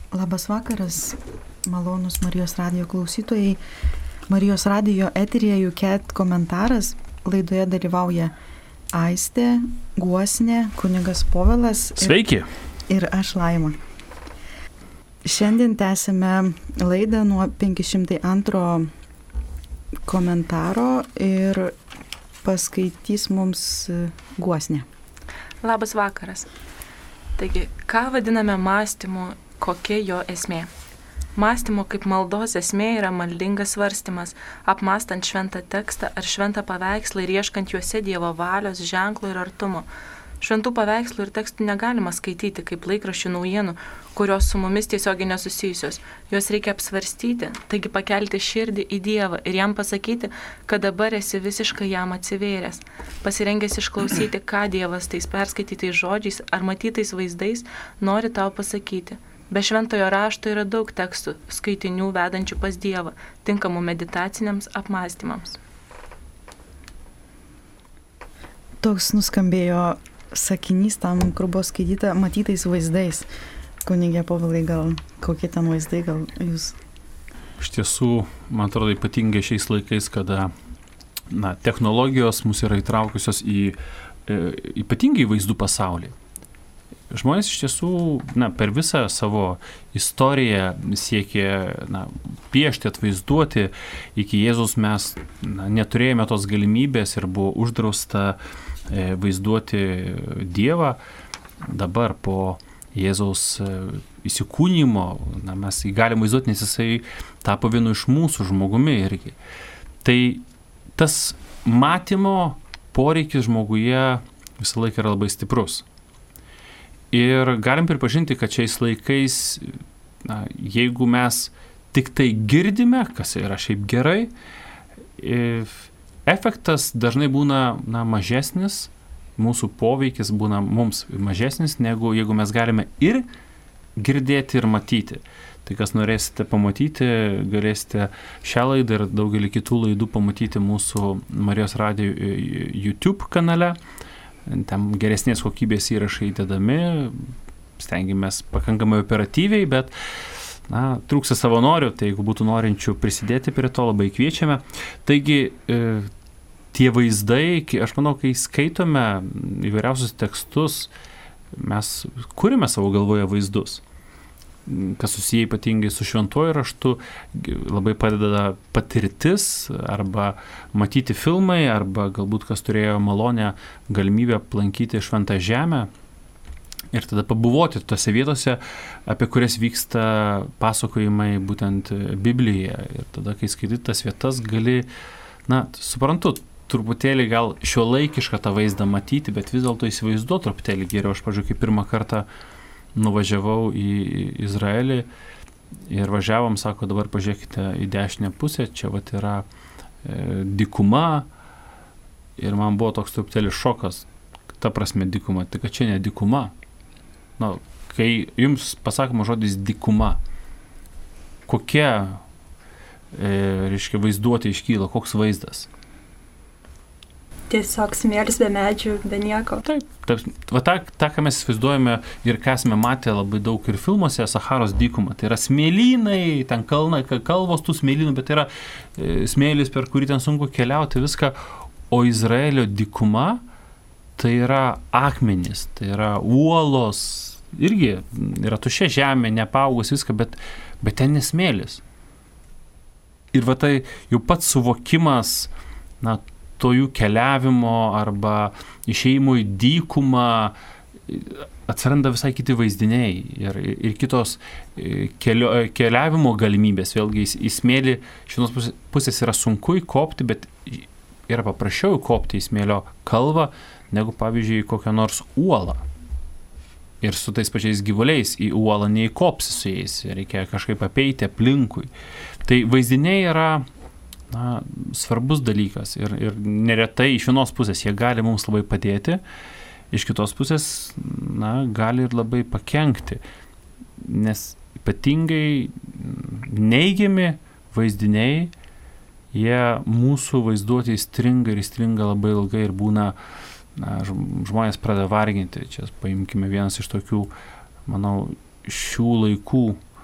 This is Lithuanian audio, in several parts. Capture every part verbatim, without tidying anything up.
Labas vakaras, malonus Marijos radijo klausytojai. Marijos radijo eteryje Juket komentaras. Laidoje dalyvauja Aistė, Guosnė, kunigas Povilas. Sveiki. Ir, ir aš Laima. Šiandien tęsime laidą nuo penki šimtai antro komentaro ir paskaitys mums Guosnė. Labas vakaras. Taigi, ką vadiname mąstymu, kokia jo esmė? Mąstymo kaip maldos esmė yra maldingas svarstymas, apmąstant šventą tekstą ar šventą paveikslą ir ieškant juose Dievo valios, ženklo ir artumo. Šventų paveikslų ir tekstų negalima skaityti kaip laikraščių naujienų, kurios su mumis tiesiogiai nesusijusios. Juos reikia apsvarstyti, taigi pakelti širdį į Dievą ir jam pasakyti, kad dabar esi visiškai jam atsivėręs, pasirengęs išklausyti, ką Dievas tais perskaitytais žodžiais ar matytais vaizdais nori tau pasakyti. Be šventojo rašto yra daug tekstų, skaitinių vedančių pas Dievą, tinkamų meditaciniams apmąstymams. Toks nuskambėjo sakinys tam, kur buvo skaityta matytais vaizdais. Kunigė Povilai, gal kokie ten vaizdai, gal jūs? Iš tiesų, man atrodo, ypatingai šiais laikais, kada na, technologijos mus yra įtraukusios į e, ypatingai vaizdų pasaulį. Žmonės iš tiesų na, per visą savo istoriją siekė na, piešti, atvaizduoti. Iki Jėzaus mes na, neturėjome tos galimybės ir buvo uždrausta e, vaizduoti Dievą. Dabar po Jėzaus e, įsikūnymo na, mes jį galim vaizduoti, nes jisai tapo vienu iš mūsų žmogumi irgi. Tai tas matymo poreikis žmoguje visą laiką yra labai stiprus. Ir galim pripažinti, kad šiais laikais, na, jeigu mes tik tai girdime, kas yra šiaip gerai, efektas dažnai būna na, mažesnis, mūsų poveikis būna mums mažesnis, negu jeigu mes galime ir girdėti, ir matyti. Tai kas norėsite pamatyti, galėsite šią laidą ir daugelį kitų laidų pamatyti mūsų Marijos radijo YouTube kanale. Ten geresnės kokybės įrašai įdedami, stengiamės pakankamai operatyviai, bet na, trūksta savanorių, tai jeigu būtų norinčių prisidėti prie to, labai kviečiame. Taigi, e, tie vaizdai, aš manau, kai skaitome įvairiausius tekstus, mes kūrime savo galvoje vaizdus. Kas susiję ypatingai su šventuoju raštu, labai padeda patirtis arba matyti filmai, arba galbūt kas turėjo malonę galimybę aplankyti šventą žemę ir tada pabuvoti tose vietose, apie kurias vyksta pasakojimai būtent Biblijoje. Ir tada, kai skaitai tas vietas, gali, na, suprantu, truputėlį gal šiuolaikišką tą vaizdą matyti, bet vis dėlto įsivaizduoti truputėlį geriau. Aš, pavyzdžiui, kaip pirmą kartą nuvažiavau į Izraelį ir važiavom, sako, dabar pažiūrėkite į dešinę pusę, čia vat yra e, dykuma ir man buvo toks truputėlį šokas, ta prasme dykuma, tai kad čia ne dykuma. Na, kai jums pasakoma žodis dykuma, kokia, e, reiškia, vaizduotė iškyla, koks vaizdas? Tiesiog smėlis be medžių, be nieko. Taip, taip. Va tą, tą, ką mes įsivaizduojame ir ką esame matę labai daug ir filmuose, Sacharos dykuma. Tai yra smėlynai, ten kalna, kalvos tų smėlynų, bet tai yra e, smėlis, per kurį ten sunku keliauti, viską. O Izraelio dykuma tai yra akmenys, tai yra uolos, irgi yra tuščia žemė, nepaugus viską, bet, bet ten nesmėlis. Ir va tai jau pats suvokimas, na, to jų keliavimo arba išėjimo į dykumą atsiranda visai kiti vaizdiniai ir, ir kitos kelio, keliavimo galimybės. Vėlgi į smėlį iš vienos pusės, pusės yra sunku įkopti, bet yra paprasčiau įkopti į smėlio kalvą, negu pavyzdžiui kokią nors uolą. Ir su tais pačiais gyvuliais į uolą neįkopsi su jais, reikia kažkaip apeiti aplinkui. Tai vaizdiniai yra na, svarbus dalykas ir, ir neretai iš vienos pusės jie gali mums labai padėti, iš kitos pusės na, gali ir labai pakenkti, nes ypatingai neigiami vaizdiniai, jie mūsų vaizduotė įstringa ir įstringa labai ilgai ir būna, na, žmonės pradeda varginti. Čia paimkime vienas iš tokių, manau, šių laikų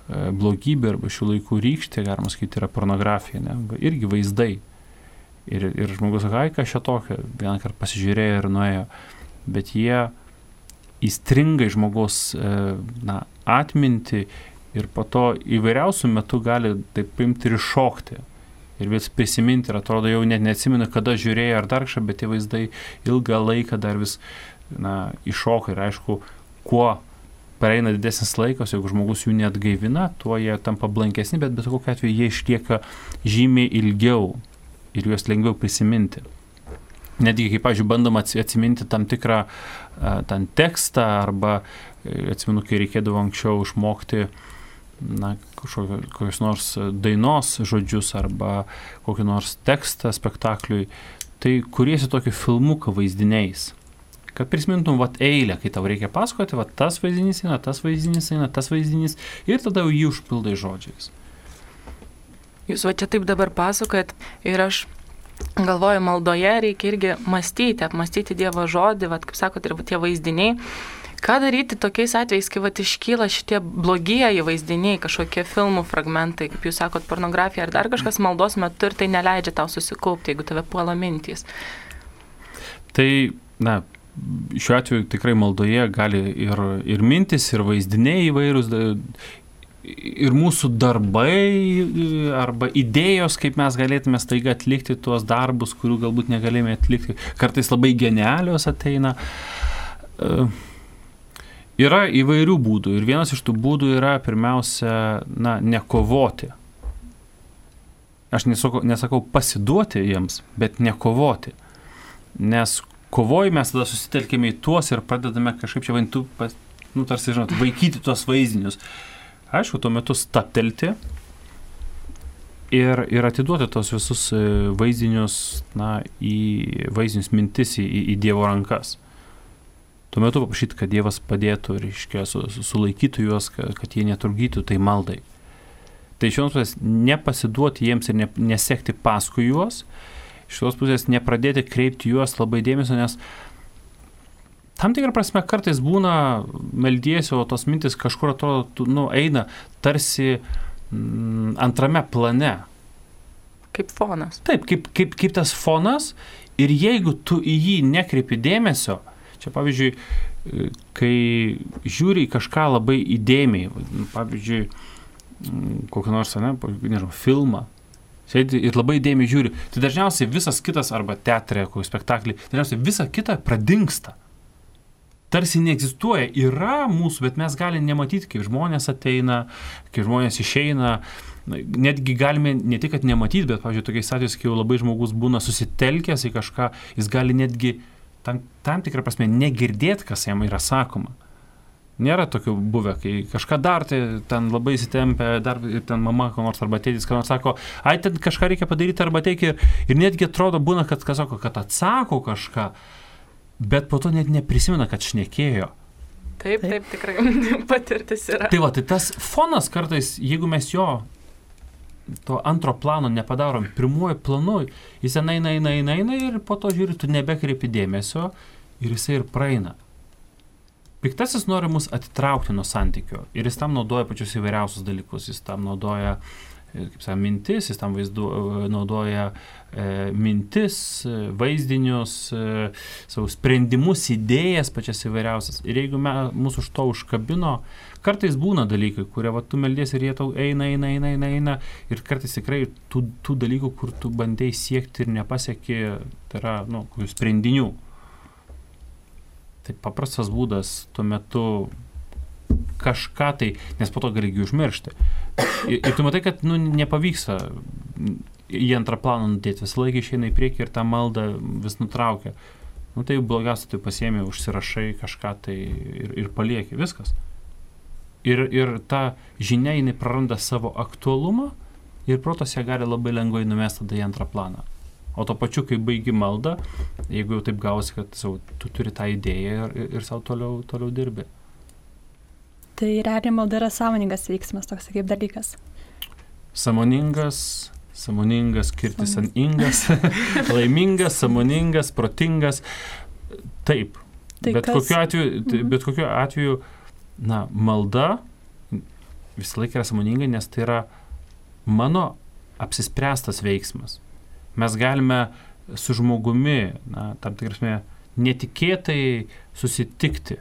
blogybė arba šių laikų rykštė, galima sakyti, yra pornografija, ne? Irgi vaizdai. Ir, ir žmogus sako, ai, ką šia tokia, vieną kartą pasižiūrėjo ir nuėjo, bet jie įstringa į žmogaus na, atminti ir po to įvairiausių metų gali taip paimti ir iššokti. Ir vis prisiminti, ir atrodo jau net neatsimenu, kada žiūrėjo ar dar kažką, bet tie vaizdai ilgą laiką dar vis na, iššoka. Ir aišku, kuo pareina didesnis laikas, jeigu žmogus jų neatgaivina, tuo jie tampa blankesni, bet bet kokiu atveju jie išlieka žymiai ilgiau ir juos lengviau prisiminti. Netgi, kaip, pavyzdžiui, bandom atsiminti tam tikrą tam tekstą, arba atsimenu, kai reikėdavo anksčiau išmokti na, kokios nors dainos žodžius arba kokį nors tekstą spektakliui, tai kuriesi tokį filmuką vaizdiniais. Kad prisimintum vat eilę, kai tau reikia pasakoti, vat tas vaizdinys eina, tas vaizdinys eina, tas vaizdinys ir tada jau jį užpildai žodžiais. Jūs va čia taip dabar pasakojat ir aš galvoju, maldoje reikia irgi mąstyti, apmastyti Dievo žodį, vat, kaip sakot, ir tie vaizdiniai. Ką daryti tokiais atvejais, kai vat, iškyla šitie blogieji vaizdiniai, kažkokie filmų fragmentai, kaip jūs sakot, pornografija ar dar kažkas maldos metu ir tai neleidžia tau susikaupti, jeigu tave puola mintys? Tai, na, šiuo atveju tikrai maldoje gali ir, ir mintis, ir vaizdiniai įvairūs, ir mūsų darbai arba idėjos, kaip mes galėtume staiga atlikti tuos darbus, kurių galbūt negalėjome atlikti. Kartais labai genialios ateina. Yra įvairių būdų ir vienas iš tų būdų yra pirmiausia, na, nekovoti. Aš nesakau, nesakau pasiduoti jiems, bet nekovoti. Nes kovoj mes tada susitelkime į tuos ir pradedame kažkaip čia vaintų, nu, tarsi, žinot, vaikyti tuos vaizdinius. Aišku, tuo metu staptelti ir, ir atiduoti tos visus vaizdinius, na, į vaizdinius mintis į, į Dievo rankas. Tuo metu paprašyti, kad Dievas padėtų, reiškia, su, su, sulaikytų juos, kad, kad jie netrukdytų tai maldai. Tai iš vienos pusės nepasiduoti jiems ir ne, nesekti paskui juos, iš tos pusės nepradėti kreipti juos labai dėmesio, nes tam tikrą prasme kartais būna meldiesi, o tos mintis kažkur atrodo, nu, eina tarsi mm, antrame plane. Kaip fonas. Taip, kaip, kaip, kaip tas fonas, ir jeigu tu į jį nekreipi dėmesio, čia pavyzdžiui, kai žiūri į kažką labai įdėmiai, pavyzdžiui, kokį nors, ne, nežinau, filmą, sėdi ir labai įdėmiai žiūri, tai dažniausiai visas kitas, arba teatre, kokį spektaklį, dažniausiai visa kita pradingsta. Tarsi neegzistuoja, yra mūsų, bet mes galime nematyti, kaip žmonės ateina, kaip žmonės išeina, netgi galime ne tik, kad nematyti, bet, pavyzdžiui, tokiais atvejais, kai jau labai žmogus būna susitelkęs į kažką, jis gali netgi tam, tam tikrą prasme negirdėti, kas jam yra sakoma. Nėra tokių buvę, kai kažką dar tai ten labai įsitempia, dar ir ten mama, ko nors arba tėtis, ko nors sako, ai, ten kažką reikia padaryti arba teikti, ir, ir netgi atrodo būna, kad, kad sako, kad atsako kažką, bet po to net neprisimena, kad šnekėjo. Taip, taip, tikrai patirtis yra. Tai va, tai tas fonas kartais, jeigu mes jo to antro plano nepadarom, pirmuoju planu, jis eina, eina, eina, eina ir po to žiūri, tu nebekreipi dėmesio ir jisai ir praeina. Piktasis nori mus atitraukti nuo santykio ir jis tam naudoja pačius įvairiausius dalykus, jis tam naudoja, kaip sakė, mintis, jis tam vaizdu, naudoja e, mintis, vaizdinius, e, savo sprendimus, idėjas pačias įvairiausias. Ir jeigu me, mūsų už to užkabino, kartais būna dalykai, kurie va, tu meldiesi ir jie tau eina, eina, eina, eina, eina, ir kartais tikrai tų, tų dalykų, kur tu bandai siekti ir nepasieki, tai yra, nu, kokių sprendinių. Tai paprastas būdas tuo metu kažką tai, nes po to gali jį užmiršti. Ir, ir tu matai, kad nu, nepavyksta į antrą planą nudėti, visą laiką išeina į priekį ir tą maldą vis nutraukia. Nu tai blogiausia, tai pasiemi, užsirašai kažką tai ir, ir palieki, viskas. Ir, ir ta žinia, jinai praranda savo aktualumą ir protas ją gali labai lengvai numesti tada į antrą planą. O to pačiu, kai baigi maldą, jeigu jau taip gausi, kad sau, tu turi tą idėją ir, ir, ir savo toliau, toliau dirbi. Tai realiai malda yra sąmoningas veiksmas, toks kaip dalykas. Sąmoningas, sąmoningas, kirtis ant ingas, laimingas, sąmoningas, protingas. Taip. Tai bet, kas... kokiu atveju, bet kokiu atveju, na, malda visą laiką yra sąmoninga, nes tai yra mano apsispręstas veiksmas. Mes galime su žmogumi, na, tam tikrasme, netikėtai susitikti.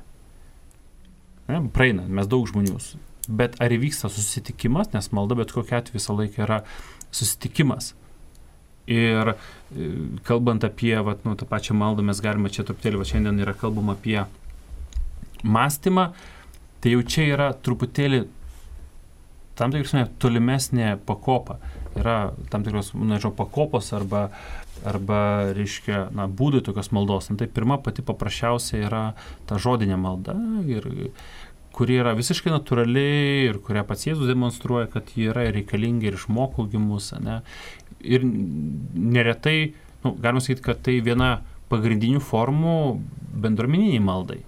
Ne, praeina, mes daug žmonių. Bet ar įvyksta susitikimas, nes malda bet kokia atveju visą laiką yra susitikimas. Ir kalbant apie vat, nu, tą pačią maldą, mes galime čia truputėlį, va, šiandien yra kalbama apie mąstymą, tai jau čia yra truputėlį tam tikrasme tolimesnė pakopa. Yra tam tikros, nežinau, pakopos arba, arba reiškia, na, būdai tokios maldos. Na, tai pirma pati paprasčiausia yra ta žodinė malda, ir, kuri yra visiškai natūrali ir kurią pats Jėzus demonstruoja, kad ji yra reikalinga ir išmoko gimus. Ne? Ir neretai, nu, galima sakyti, kad tai viena pagrindinių formų bendruomeniniai maldai.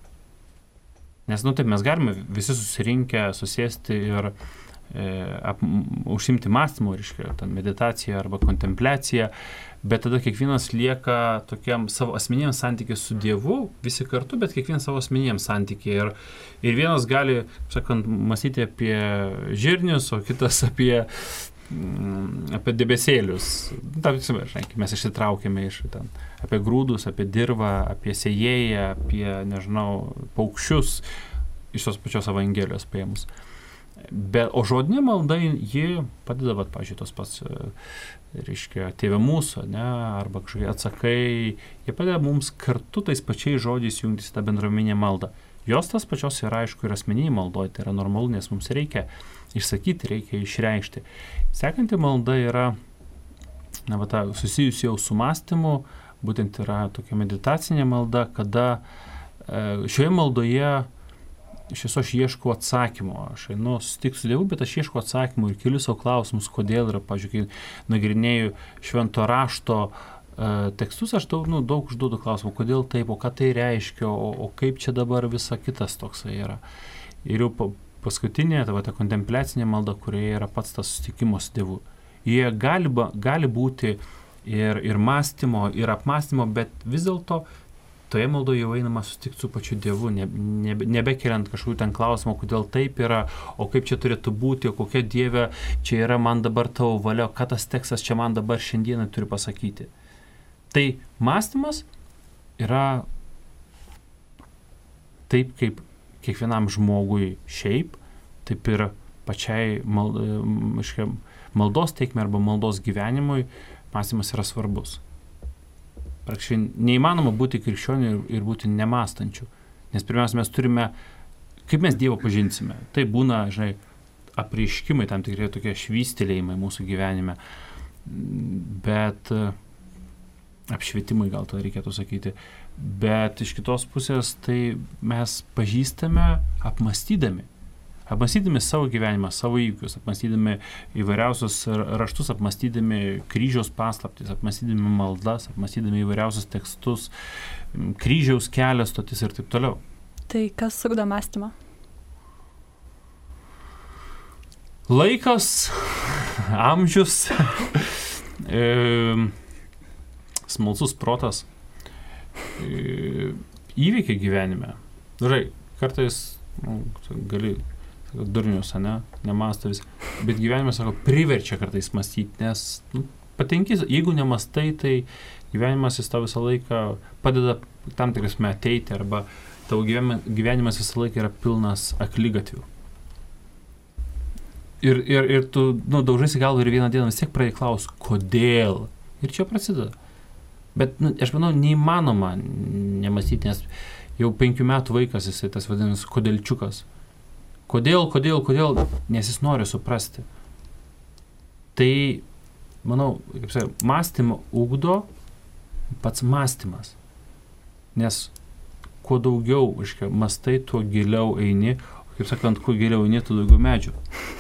Nes, nu, taip, mes galime visi susirinkę, susėsti ir e, ap, užsimti mąstymu, reiškia, ten meditacija arba kontempliacija, bet tada kiekvienas lieka tokiam savo asmeniniam santykiai su Dievu, visi kartu, bet kiekvienas savo asmeniniam santykiai. Ir, ir vienas gali, sakant, mąstyti apie žirnius, o kitas apie, mm, apie debesėlius. Ta, žinai, mes išsitraukėme iš ten, apie grūdus, apie dirvą, apie sėjėją, apie, nežinau, paukščius iš tos pačios Evangelijos paėmus. Bet, o žodinė malda, ji padeda, vat, pavyzdžiui, tos pats, reiškia, Tėve mūsų, ne, arba kažkokie atsakai, jie padeda mums kartu tais pačiais žodžiais jungtis į tą bendruomeninę maldą. Jos tas pačios yra, aišku, ir asmeniniai maldoj, tai yra normalu, nes mums reikia išsakyti, reikia išreikšti. Sekanti malda yra, na, va, ta, susijusi jau su mąstymu, būtent yra tokia meditacinė malda, kada e, šioje maldoje iš viso aš ieškau atsakymo. Aš einu susitikti su Dievu, bet aš ieškau atsakymų ir keliu savo klausimus, kodėl yra, pavyzdžiui, kai nagrinėju švento rašto e, tekstus, aš daug, nu, daug užduodu klausimų, kodėl taip, o ką tai reiškia, o, o kaip čia dabar visa kitas toksai yra. Ir jau pa, paskutinė, ta, ta kontempliacinė malda, kurioje yra pats tas susitikimas su Dievu. Jie gali, gali būti ir, ir mąstymo, ir apmąstymo, bet vis dėlto toje maldoje jau einama susitikti su pačiu Dievu, ne, ne, nebekeliant kažkokių ten klausimų, kodėl taip yra, o kaip čia turėtų būti, kokia Dieve čia yra man dabar tavo valia, ką tas tekstas čia man dabar šiandieną turi pasakyti. Tai mąstymas yra taip, kaip kiekvienam žmogui šiaip, taip ir pačiai mal, maldos teikmei arba maldos gyvenimui mąstymas yra svarbus. Praktiškai neįmanoma būti krikščioniu ir, ir būti nemąstančiu. Nes pirmiausia, mes turime, kaip mes Dievą pažinsime. Tai būna, žinai, apreiškimai, tam tikrai tokie švystelėjimai mūsų gyvenime. Bet apšvietimai gal to reikėtų sakyti. Bet iš kitos pusės tai mes pažįstame apmąstydami. Apmąstydami savo gyvenimą, savo įvykius, apmąstydami įvairiausius raštus, apmąstydami kryžiaus paslaptis, apmąstydami maldas, apmąstydami įvairiausius tekstus, kryžiaus kelias, stotis ir taip toliau. Tai kas sugdo mąstymą? Laikas, amžius, e, smalsus protas, e, įvykiai gyvenime. Dažnai, kartais nu, gali durnius, ne, nemąsto vis, bet gyvenimas, sako, priverčia kartais mąstyti, nes nu, patenki, jeigu nemastai, tai gyvenimas jis tau visą laiką padeda tam tikras me ateiti, arba tavo gyvenimas visą laiką yra pilnas akligatvių. Ir, ir, ir tu, nu, daužaisi galvą ir vieną dieną vis tiek pradėjai klausti, kodėl? Ir čia prasideda. Bet, nu, aš manau, neįmanoma nemastyti, nes jau penkių metų vaikas, jisai tas vadinamas kodėlčiukas. Kodėl, kodėl, kodėl? Nes jis nori suprasti. Tai, manau, kaip sakai, mąstymą ugdo pats mąstymas. Nes kuo daugiau, aiškiai, mastai, tuo giliau eini, kaip sakant, kuo giliau eini, tuo daugiau medžių.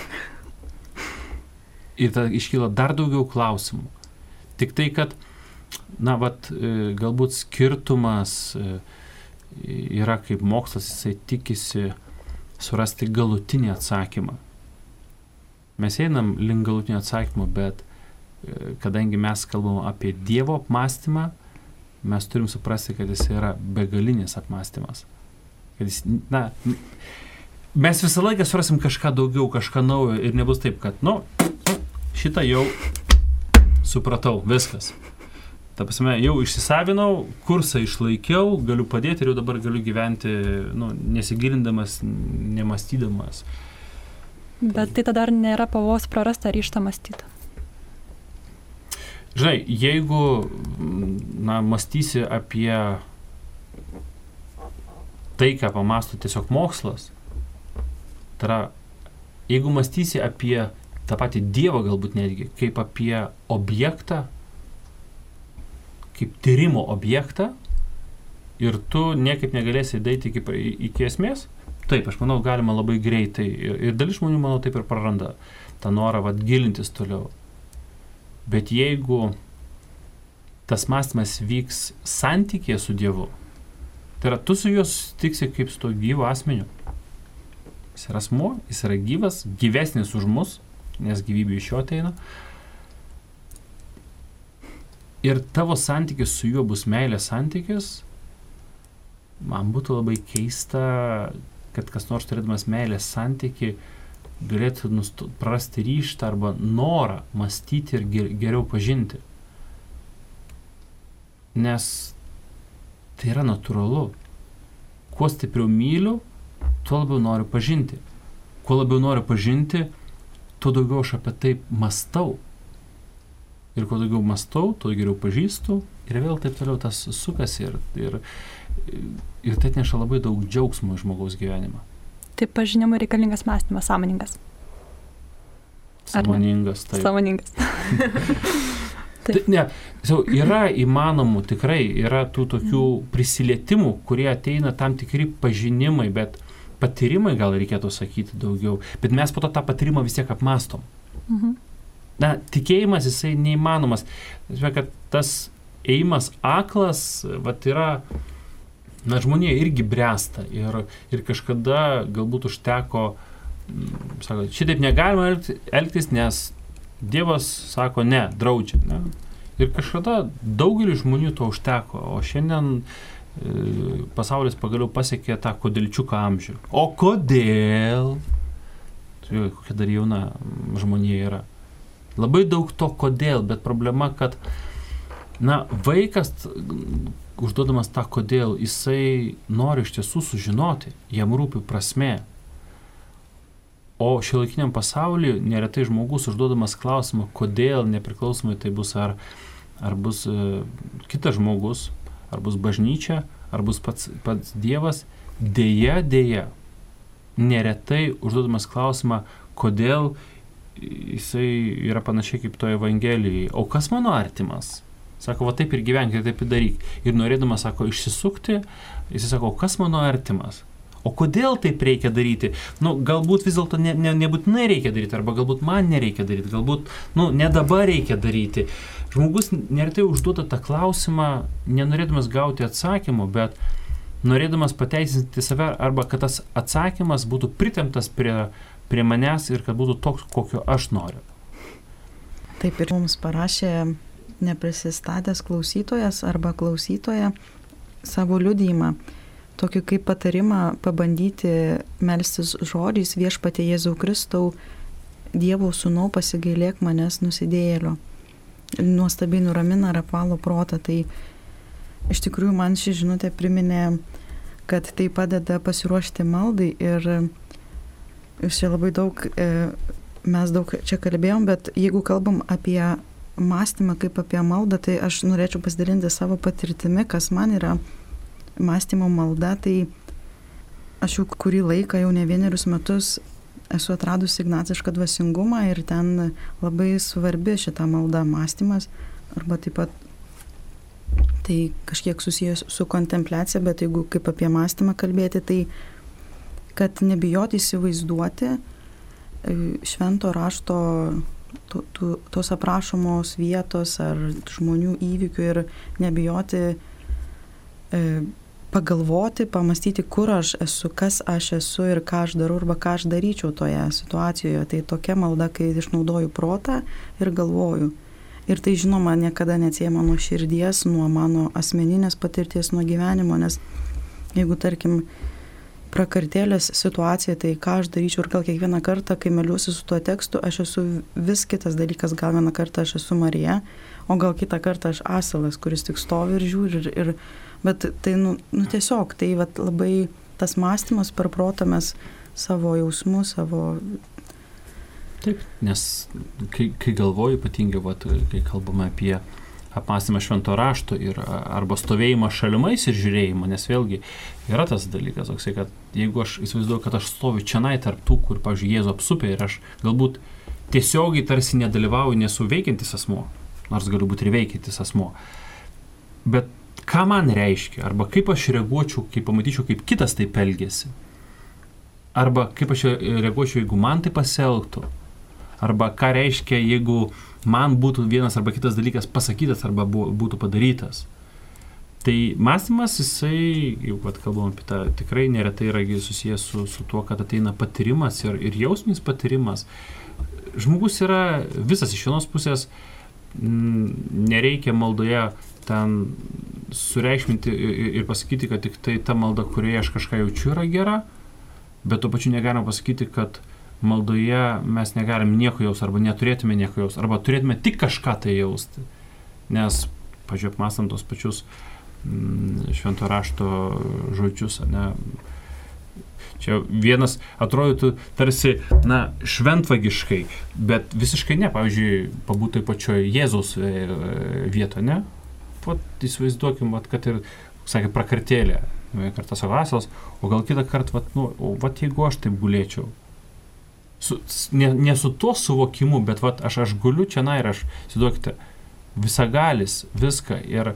Ir tada iškyla dar daugiau klausimų. Tik tai, kad, na, vat, galbūt skirtumas yra, kaip mokslas, jisai tikisi surasti galutinį atsakymą. Mes einam link galutinio atsakymo, bet kadangi mes kalbam apie Dievo apmąstymą, mes turim suprasti, kad jis yra begalinis apmąstymas. Kad jis, na, mes visą laiką surasim kažką daugiau, kažką naujo ir nebus taip, kad, nu, šitą jau supratau, viskas. Ta prasme, jau išsisavinau, kursą išlaikiau, galiu padėti ir jau dabar galiu gyventi, nu, nesigilindamas, nemastydamas. Bet tai tada dar nėra pavojus prarasti ryžtą mąstyti. Žinai, jeigu, na, mąstysi apie tai, ką pamąsto tiesiog mokslas, tai yra, jeigu mąstysi apie tą patį Dievą galbūt netgi, kaip apie objektą, kaip tyrimo objektą, ir tu niekaip negalėsi daeiti iki, iki esmės, taip, aš manau, galima labai greitai, ir, ir dalis žmonių, manau, taip ir praranda tą norą vat, gilintis toliau. Bet jeigu tas mąstymas vyks santykėje su Dievu, tai yra, tu su juo susitiksi kaip su to gyvu asmeniu. Jis yra asmuo, jis yra gyvas, gyvesnis už mus, nes gyvybė iš jo ateina. Ir tavo santykis su juo bus meilės santykis, man būtų labai keista, kad kas nors turėdamas meilės santykį galėtų nustu, prarasti ryžtą arba norą mąstyti ir ger, geriau pažinti. Nes tai yra natūralu. Kuo stipriau myliu, tuo labiau noriu pažinti. Kuo labiau noriu pažinti, tuo daugiau aš apie tai mąstau. Ir kuo daugiau mąstau, tuo geriau pažįstu ir vėl taip toliau tas sukasi ir, ir, ir tai atneša labai daug džiaugsmo į žmogaus gyvenimą. Taip pažinimui reikalingas mąstymas, sąmoningas. Sąmoningas, taip. Sąmoningas. Tai, ne, yra įmanomų, tikrai yra tų tokių prisilietimų, kurie ateina tam tikri pažinimai, bet patyrimai gal reikėtų sakyti daugiau, bet mes po to tą patyrimą vis tiek apmąstom. Mhm. Na, tikėjimas jisai neįmanomas. Žinai, kad tas ėjimas aklas, vat yra, na, žmonija irgi bręsta ir, ir kažkada galbūt užteko, sako, šitaip negalima elgtis, nes Dievas sako ne, draudžia. Ne? Ir kažkada daugelis žmonių to užteko, o šiandien e, pasaulis pagaliau pasiekė tą kodėlčiuką amžių. O kodėl? Tai kokia dar jauna žmonija yra. Labai daug to kodėl, bet problema, kad na, vaikas, užduodamas tą kodėl, jisai nori iš tiesų sužinoti, jam rūpi prasmė. O šiuolaikiniam pasaulyje neretai žmogus užduodamas klausimą, kodėl nepriklausomai tai bus ar, ar bus e, kitas žmogus, ar bus bažnyčia, ar bus pats, pats Dievas, dėja, dėja, neretai užduodamas klausimą, kodėl jisai yra panašiai kaip to Evangelijai. O kas mano artimas? Sako, va taip ir gyvenk, ir taip ir daryk. Ir norėdamas, sako, išsisukti, jisai sako, kas mano artimas? O kodėl taip reikia daryti? Nu, galbūt vis dėlto ne, ne, nebūtinai reikia daryti, arba galbūt man nereikia daryti, galbūt, nu, ne dabar reikia daryti. Žmogus neretai užduoda tą klausimą, nenorėdamas gauti atsakymų, bet norėdamas pateisinti save, arba kad tas atsakymas būtų pritemptas prie prie manęs ir kad būtų toks, kokio aš noriu. Taip ir mums parašė neprisistatęs klausytojas arba klausytoja savo liudijimą, tokį kaip patarimą pabandyti melstis žodžiais Viešpatie Jėzau Kristau, Dievo sūnau, pasigailėk manęs nusidėjėlio. Nuostabiai nuramina ir apvalo protą. Tai iš tikrųjų man ši žinutė priminė, kad tai padeda pasiruošti maldai ir jūs čia labai daug, mes daug čia kalbėjom, bet jeigu kalbam apie mąstymą kaip apie maldą, tai aš norėčiau pasidalinti savo patirtimi, kas man yra mąstymo malda. Tai aš jau kurį laiką, jau ne vienerius metus esu atradusi ignacišką dvasingumą ir ten labai svarbi šita malda mąstymas, arba taip pat tai kažkiek susijęs su kontempliacija, bet jeigu kaip apie mąstymą kalbėti, tai kad nebijoti įsivaizduoti švento rašto to, to, tos aprašomos vietos ar žmonių įvykių ir nebijoti e, pagalvoti, pamastyti, kur aš esu, kas aš esu ir ką aš darau arba ką aš daryčiau toje situacijoje. Tai tokia malda, kai išnaudoju protą ir galvoju. Ir tai, žinoma, niekada neatsiejama nuo širdies, nuo mano asmeninės patirties, nuo gyvenimo, nes jeigu, tarkim, prakartėlės situacija, tai ką aš daryčiau ir gal kiekvieną kartą, kai meliuosi su tuo tekstu, aš esu vis kitas dalykas, gal vieną kartą aš esu Marija, o gal kitą kartą aš asilas, kuris tik stovi ir žiūri. Ir, ir, bet tai nu, nu tiesiog, tai vat, labai tas mąstymas per protą mes savo jausmus, savo... Taip, nes kai, kai galvoju ypatingai, vat, kai kalbame apie apmąstymą švento rašto ir arba stovėjimą šalimais ir žiūrėjimą, nes vėlgi yra tas dalykas, toksai, kad jeigu aš įsivaizduoju, kad aš stoviu čianai tarp tų, kur, pavyzdžiui, Jėzų apsupė ir aš galbūt tiesiogiai tarsi nedalyvauju, nesu veikiantis asmuo, nors galiu būti ir veikiantis asmuo, bet ką man reiškia, arba kaip aš reaguočiau, kai pamatyčiau, kaip kitas taip elgėsi, arba kaip aš reaguočiau, jeigu man tai pasielgtų, arba ką reiškia, jeigu man būtų vienas arba kitas dalykas pasakytas arba būtų padarytas. Tai mąstymas, jisai, jau pat kalbam apie tą, tikrai neretai yra susijęs su, su tuo, kad ateina patyrimas ir, ir jausminis patyrimas. Žmogus yra visas iš vienos pusės, m, nereikia maldoje ten sureikšminti ir, ir pasakyti, kad tik tai ta malda, kurioje aš kažką jaučiu, yra gera, bet tuo pačiu negalima pasakyti, kad maldoje mes negalim nieko jaust, arba neturėtume nieko jaust, arba turėtume tik kažką tai jausti. Nes, pažiūrėk, apmąstant tos pačius mm, švento rašto žodžius, ne, čia vienas atrodytų tarsi, na, šventvagiškai, bet visiškai ne, pavyzdžiui, pabūtai pačioje Jėzaus vietoje, ne? Vat įsivaizduokim, vat, kad ir, sakė, prakartėlė, vieną kartą savo asilas, o gal kitą kartą, vat, nu, vat jeigu aš taip gulėčiau, Su, ne, ne su tuo suvokimu, bet vat, aš, aš guliu čia na ir aš, įsivaizduokite, visagalis, viską ir,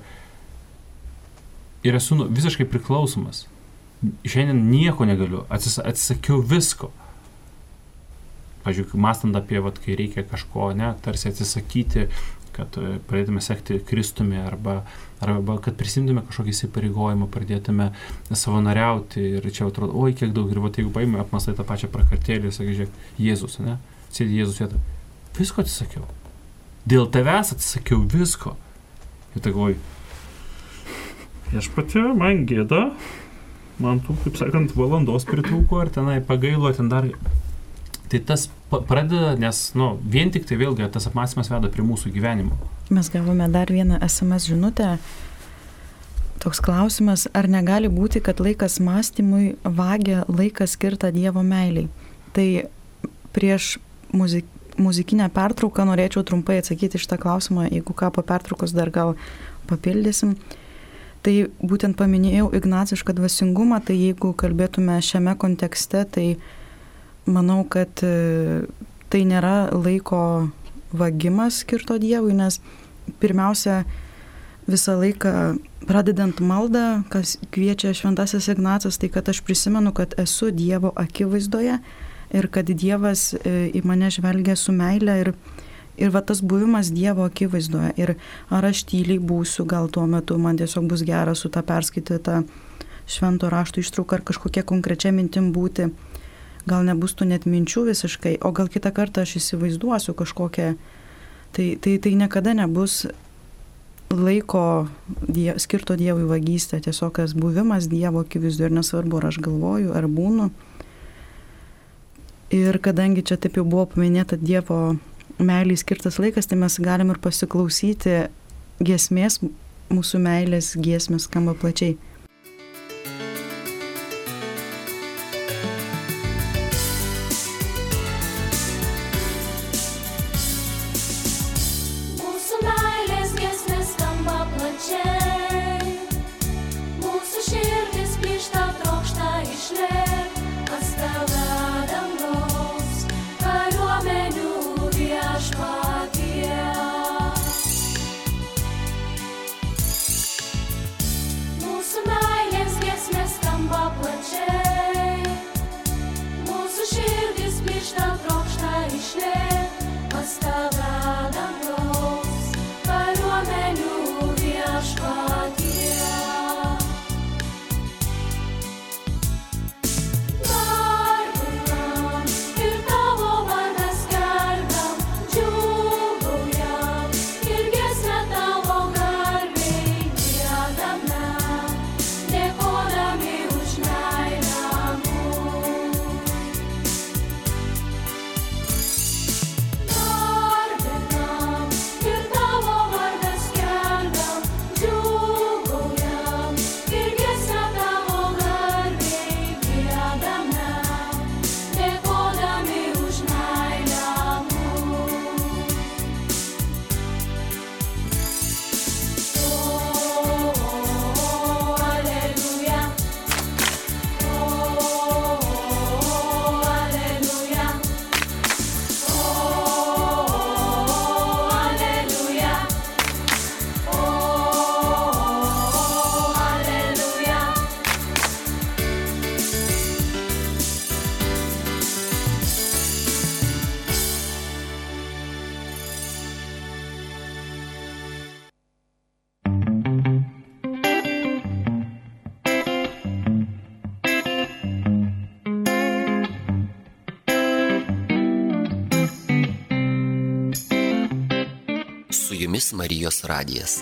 ir esu nu, visiškai priklausomas. Šiandien nieko negaliu, atsis, atsisakiau visko. Pavyzdžiui, mąstant apie, vat, kai reikia kažko, ne, tarsi atsisakyti, kad pradėtume sekti Kristumi arba, arba kad prisimtume kažkokį įsipareigojimą, pradėtume savanoriauti ir čia atrodo, oi, kiek daug, ir va, jeigu paimė, apmastai tą pačią prakartėlį ir sakai, žiūrėk, Jėzus, ne, sėdi Jėzus vietą, visko atsisakiau, dėl tavęs atsisakiau visko. Ir tai galvoju, viešpatie, man gėda, man tų, kaip sakant, valandos pritrūko ir tenai pagailo, ten dar... Tai tas pradeda, nes nu, vien tik tai vėlgi tas apmąstymas veda prie mūsų gyvenimo. Mes gavome dar vieną es em es žinutę. Toks klausimas, ar negali būti, kad laikas mąstymui vagia laiką skirtą Dievo meiliai? Tai prieš muzik, muzikinę pertrauką norėčiau trumpai atsakyti šitą klausimą, jeigu ką po pertraukos dar gal papildysim. Tai būtent paminėjau ignacišką dvasingumą, tai jeigu kalbėtume šiame kontekste, tai manau, kad tai nėra laiko vagimas skirto Dievui, nes pirmiausia, visą laiką pradedant maldą, kas kviečia šventasis Ignacas, tai kad aš prisimenu, kad esu Dievo akivaizdoje ir kad Dievas į mane žvelgia su meile ir, ir va tas buvimas Dievo akivaizdoje. Ir ar aš tyliai būsiu, gal tuo metu man tiesiog bus gera su tą perskaitytą švento rašto ištrauką ar kažkokia konkrečia mintim būti. Gal nebus tų net minčių visiškai, o gal kitą kartą aš įsivaizduosiu kažkokią, tai, tai, tai niekada nebus laiko die, skirto Dievui vagystė, tiesiog tas buvimas Dievo akivaizdoje ir nesvarbu, ar aš galvoju, ar būnu. Ir kadangi čia taip jau buvo paminėta Dievo meiliai skirtas laikas, tai mes galim ir pasiklausyti giesmės, mūsų meilės giesmės skamba plačiai. Mūsų Su jumis Marijos radijas.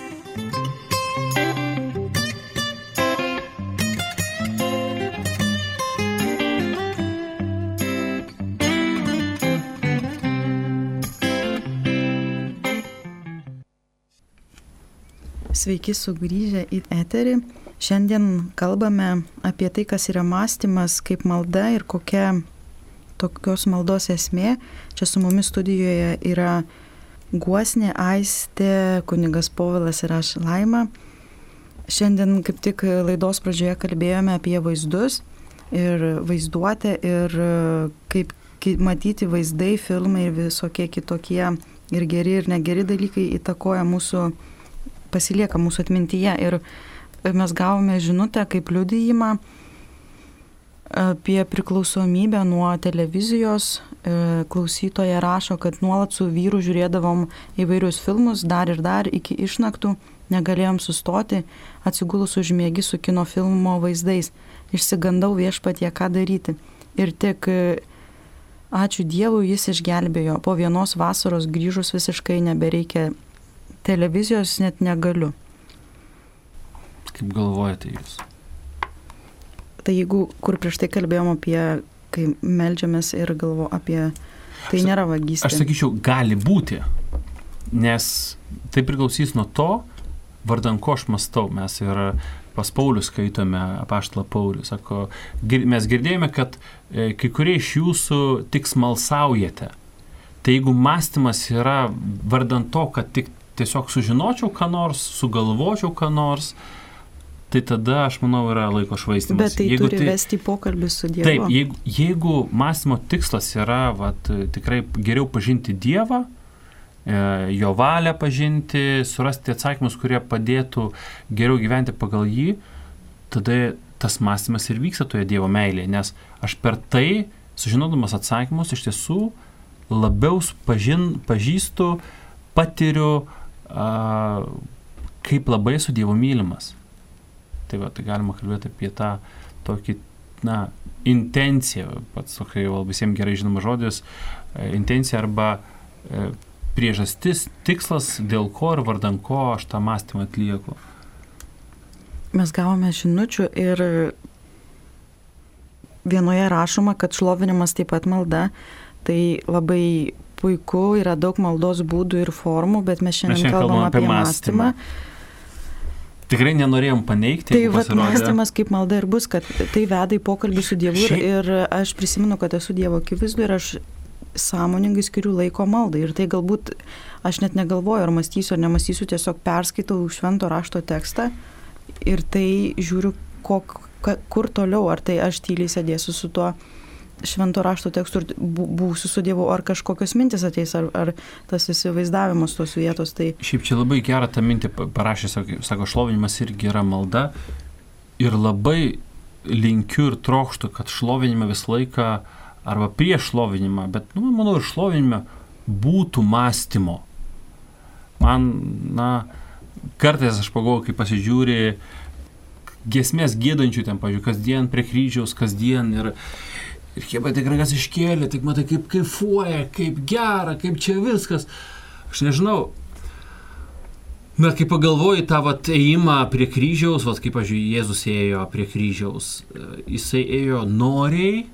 Sveiki sugrįžę į eterį. Šiandien kalbame apie tai, kas yra mąstymas kaip malda ir kokia tokios maldos esmė. Čia su mumis studijoje yra Guosnė, Aistė, kunigas Povilas ir aš Laima. Šiandien kaip tik laidos pradžioje kalbėjome apie vaizdus ir vaizduotę ir kaip matyti vaizdai, filmai ir visokie kitokie ir geri ir negeri dalykai įtakoja mūsų pasilieka mūsų atmintyje ir mes gavome žinutę kaip liudijimą apie priklausomybę nuo televizijos. Klausytoja rašo, kad nuolat su vyru žiūrėdavom įvairius filmus dar ir dar iki išnaktų, negalėjom sustoti, atsigulus užmiegi su kino filmo vaizdais. Išsigandau viešpatie, ką daryti. Ir tik ačiū Dievui, jis išgelbėjo. Po vienos vasaros grįžus visiškai nebereikia televizijos, net negaliu. Kaip galvojate jūs? Tai jeigu, kur prieš tai kalbėjom apie, kai meldžiamės ir galvo apie, tai aš, nėra vagystė. Aš sakyčiau, gali būti, nes tai priklausys nuo to, vardan ko aš mąstau. Mes ir pas Paulių skaitome, apaštalą Paulių, sako, mes girdėjome, kad kai kurie iš jūsų tik smalsaujate. Tai jeigu mąstymas yra vardan to, kad tik tiesiog sužinočiau ką nors, sugalvočiau ką nors, tai tada, aš manau, yra laiko švaistymas. Bet tai jeigu turi tai, vesti pokalbį su Dievu. Taip, jeigu, jeigu mąstymo tikslas yra vat, tikrai geriau pažinti Dievą, jo valią pažinti, surasti atsakymus, kurie padėtų geriau gyventi pagal jį, tada tas mąstymas ir vyksta toje Dievo meilėje, nes aš per tai, sužinodamas atsakymus, iš tiesų labiau pažin, pažįstu, patiriu, a, kaip labai su Dievu mylimas. Tai, va, tai galima kalbėti apie tą tokį, na, intenciją, pats tokia jau visiems gerai žinoma žodis, intencija arba e, priežastis, tikslas, dėl ko ir vardan ko aš tą mąstymą atlieku. Mes gavome žinučių ir vienoje rašoma, kad šlovinimas taip pat malda, tai labai puiku, yra daug maldos būdų ir formų, bet mes šiandien, mes šiandien kalbam, kalbam apie, apie mąstymą. mąstymą. Tikrai nenorėjom paneigti. Tai vat mąstymas kaip malda ir bus, kad tai veda į pokalbį su Dievu Šiaip... ir aš prisimenu, kad esu Dievo akivaizdu ir aš sąmoningai skiriu laiko maldai. Ir tai galbūt aš net negalvoju, ar mąstysiu, ar nemąstysiu, tiesiog perskaitau švento rašto tekstą ir tai žiūriu, kok, kur toliau, ar tai aš tyliai sėdėsiu su tuo švento rašto tekstu ir būsiu su Dievu, ar kažkokios mintis ateis, ar, ar tas įsivaizdavimas tos vietos. Tai... Šiaip čia labai gerą tą mintį parašė, sako, šlovinimas irgi yra malda ir labai linkiu ir trokštu, kad šlovinime visą laiką, arba prieš šlovinimą, bet, nu, manau, ir šlovinime būtų mąstymo. Man, na, kartais aš pagalvoju, kai pasižiūri giesmės giedančių ten, pavyzdžiui, kasdien prie kryžiaus, kasdien ir Ir kiek tik rankas iškėlė, tik matai, kaip kaifuoja, kaip gera, kaip čia viskas. Aš nežinau, na, kai pagalvoji tą vat ėjimą prie kryžiaus, vat kaip, pavyzdžiui, Jėzus ėjo prie kryžiaus, jisai ėjo noriai,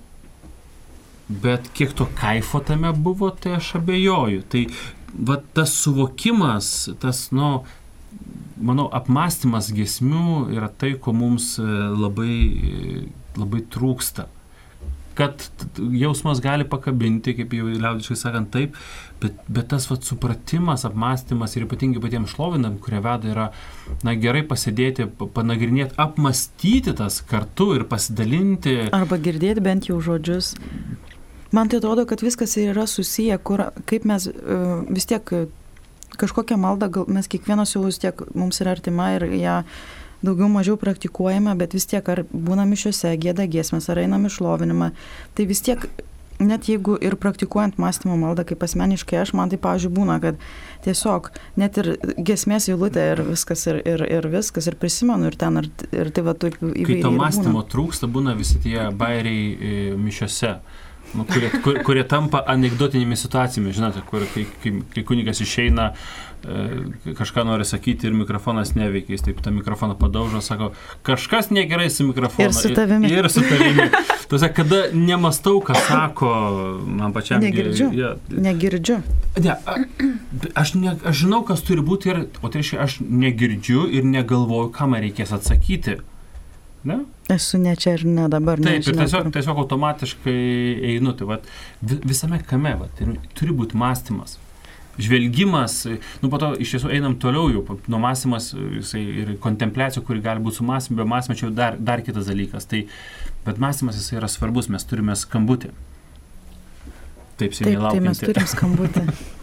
bet kiek to kaifo tame buvo, tai aš abejoju. Tai vat tas suvokimas, tas, nu, manau, apmąstymas giesmių yra tai, ko mums labai, labai trūksta. Kad jausmas gali pakabinti, kaip jau liaudiškai sakant, taip, bet, bet tas vat, supratimas, apmąstymas ir ypatingai patiems šlovinam, kurie veda, yra, na, gerai pasėdėti, panagrinėti, apmąstyti tas kartu ir pasidalinti. Arba girdėti bent jau žodžius. Man tai atrodo, kad viskas yra susiję, kur, kaip mes uh, vis tiek kažkokią maldą, gal, mes kiekvienas jau vis tiek mums yra artima ir ją daugiau mažiau praktikuojame, bet vis tiek ar būna mišiuose, gieda giesmės, ar einam į šlovinimą, tai vis tiek, net jeigu ir praktikuojant mąstymo maldą, kaip asmeniškai aš, man tai, pavyzdžiui, būna, kad tiesiog net ir giesmės eilutė ir viskas, ir, ir, ir viskas, ir prisimenu, ir ten, ir, ir tai va, taip įvairiai. Kai to mąstymo trūksta, būna visi tie bairiai e, mišiuose. nu, kurie, kur, kurie tampa anekdotinėmis situacijomis, žinote, kur kai, kai, kai kunigas išeina, e, kažką nori sakyti ir mikrofonas neveikia, jis taip tą mikrofoną padaužo, sako, kažkas negerai su mikrofonu. Ir su tavimi. Ir, ir su tavimi. Tuose, kada nemastau, ką sako, man pačiam. Negirdžiu. Ja, negirdžiu. Ne, a, aš, ne, aš žinau, kas turi būti, ir, o tai reiškia, aš negirdžiu ir negalvoju, ką man reikės atsakyti. Ne? Esu ne čia ir ne dabar. Taip, ir tiesiog, tiesiog automatiškai einu. Tai vat, visame kame vat, turi būti mąstymas. Žvelgimas, nu po to iš tiesų einam toliau jau, nuo mąstymas jisai, ir kontempliacija, kuri gali būti su mąstymu, be mąstymo čia jau dar, dar kitas dalykas. Tai, bet mąstymas jisai yra svarbus, mes turime skambutį. Taip, seniai laukiantį. Taip, tai mes turim skambutį.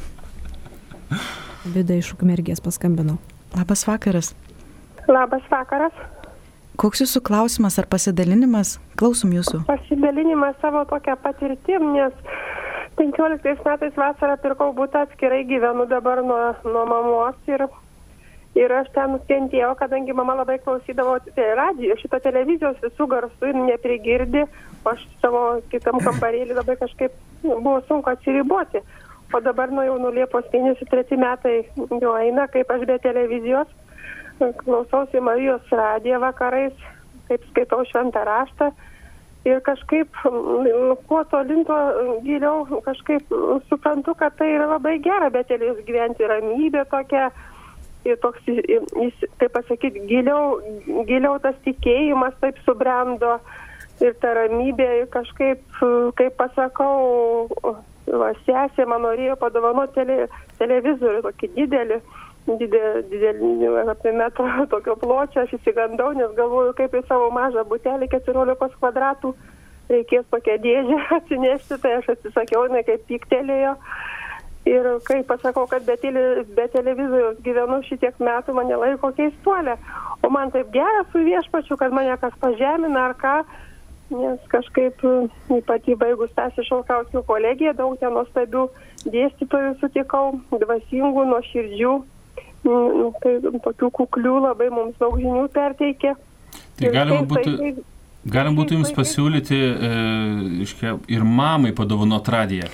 Vida iš Ukmergės paskambino. Labas vakaras. Labas vakaras. Koks jūsų klausimas ar pasidalinimas? Klausom jūsų. Pasidalinimas savo tokią patirtim, nes penkioliktais metais vasarą pirkau butą, atskirai gyvenu dabar nuo, nuo mamos ir, ir aš ten kentėjau, kadangi mama labai klausydavo radijo, šito televizijos visų garsų ir neprigirdi, o aš savo kitam kambarėlį labai kažkaip buvo sunku atsiriboti. O dabar nuo jau nuo Liepos mėnesio treti metai jau eina, kaip aš be televizijos. Klausausi Marijos radiją vakarais, kaip skaitau šventą raštą ir kažkaip, kuo tolin, tuo giliau kažkaip suprantu, kad tai yra labai gera, bet televizijos gyventi ramybė tokia ir toks, taip pasakyti, giliau, giliau tas tikėjimas taip subrendo ir ta ramybė kažkaip, kaip pasakau, va, sesė man norėjo padovanoti tele, televizorių tokį didelį. Didelį, didelį apie metrą tokio pločio, aš įsigandau, nes galvoju, kaip į savo mažą butelį keturiolikos kvadratų reikės tokią dėžę atsinešti, tai aš atsisakiau, jinai kaip pyktelėjo. Ir kai pasakau, kad be, tele, be televizoriaus gyvenu šitiek metų, mane laiko keistuolė. O man taip gera su viešpačiu, kad mane kas pažemina ar ką, nes kažkaip ypatingai baigus Stasio Šalkauskio kolegiją, daug ten nuostabių dėstytojų sutikau, dvasingų, nuoširdžių. Tai tokių kuklių labai mums daug žinių perteikė. Tai galima būtų, galim būtų jums pasiūlyti e, iškia, ir mamai padovanot radiją.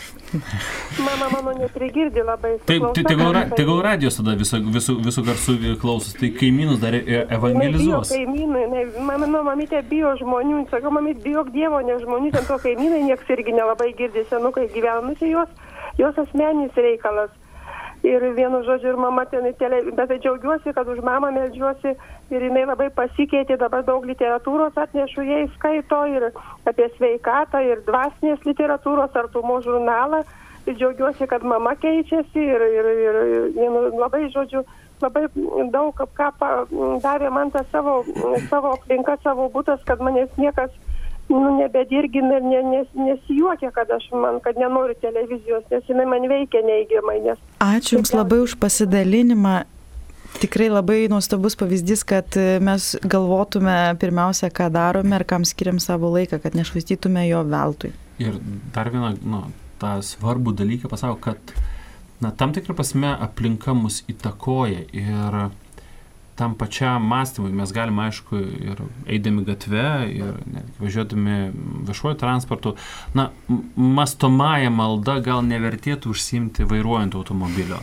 Mama mano neprigirdi labai. Taip, tai tegul ra, radijos tada visų, visų, visų garsų klausos, tai kaimynus dar evangelizuos. Kaimynai, mano mamytė bijo žmonių, sakau, mamytė bijo Dievo, ne žmonių, ten to kaimynai nieks irgi nelabai girdi, senukai gyvenusi jos, jos asmeninis reikalas. Ir vienu žodžiu, ir mama ten, bet tai džiaugiuosi, kad už mamą meldžiuosi ir jinai labai pasikeitė, dabar daug literatūros atnešu, jai skaito ir apie sveikatą, ir dvasinės literatūros, artumo žurnalą. Ir džiaugiuosi, kad mama keičiasi ir, ir, ir, ir labai, žodžiu, labai daug ką davė man tą savo, savo aplinką, savo būtas, kad manęs niekas nu, nebedirgina ir ne, nes, nesijuokia, kad aš man, kad nenoriu televizijos, nes jinai man veikia neigiamai. Nes... Ačiū Jums labai už pasidalinimą. Tikrai labai nuostabus pavyzdys, kad mes galvotume pirmiausia, ką darome ir kam skiriam savo laiką, kad nešvaistytume jo veltui. Ir dar vieną, nu, tą svarbų dalyką pasakau, kad na, tam tikrą prasme aplinka mus įtakoja ir tam pačiam mąstymui mes galime, aišku, ir eidami gatve, ir netgi važiuodami viešuoju transportu, na, mąstomąją maldą gal nevertėtų užsiimti vairuojant automobilio.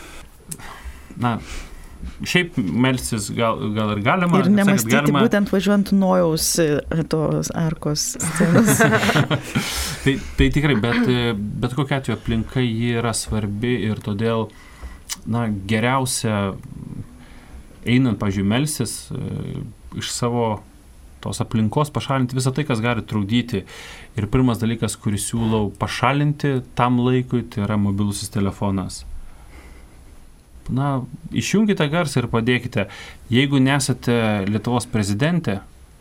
Na, šiaip melstis gal, gal ir galima. Ir nemąstyti sakant, galima... būtent važiuojant Nojaus tos arkos scenos. tai, tai tikrai, bet, bet kokia atveju aplinka ji yra svarbi ir todėl, na, geriausia einant, pavyzdžiui, melstis, iš savo tos aplinkos pašalinti visą tai, kas gali trukdyti. Ir pirmas dalykas, kurį siūlau pašalinti tam laikui, tai yra mobilusis telefonas. Na, išjungite garsą ir padėkite. Jeigu nesate Lietuvos prezidentė,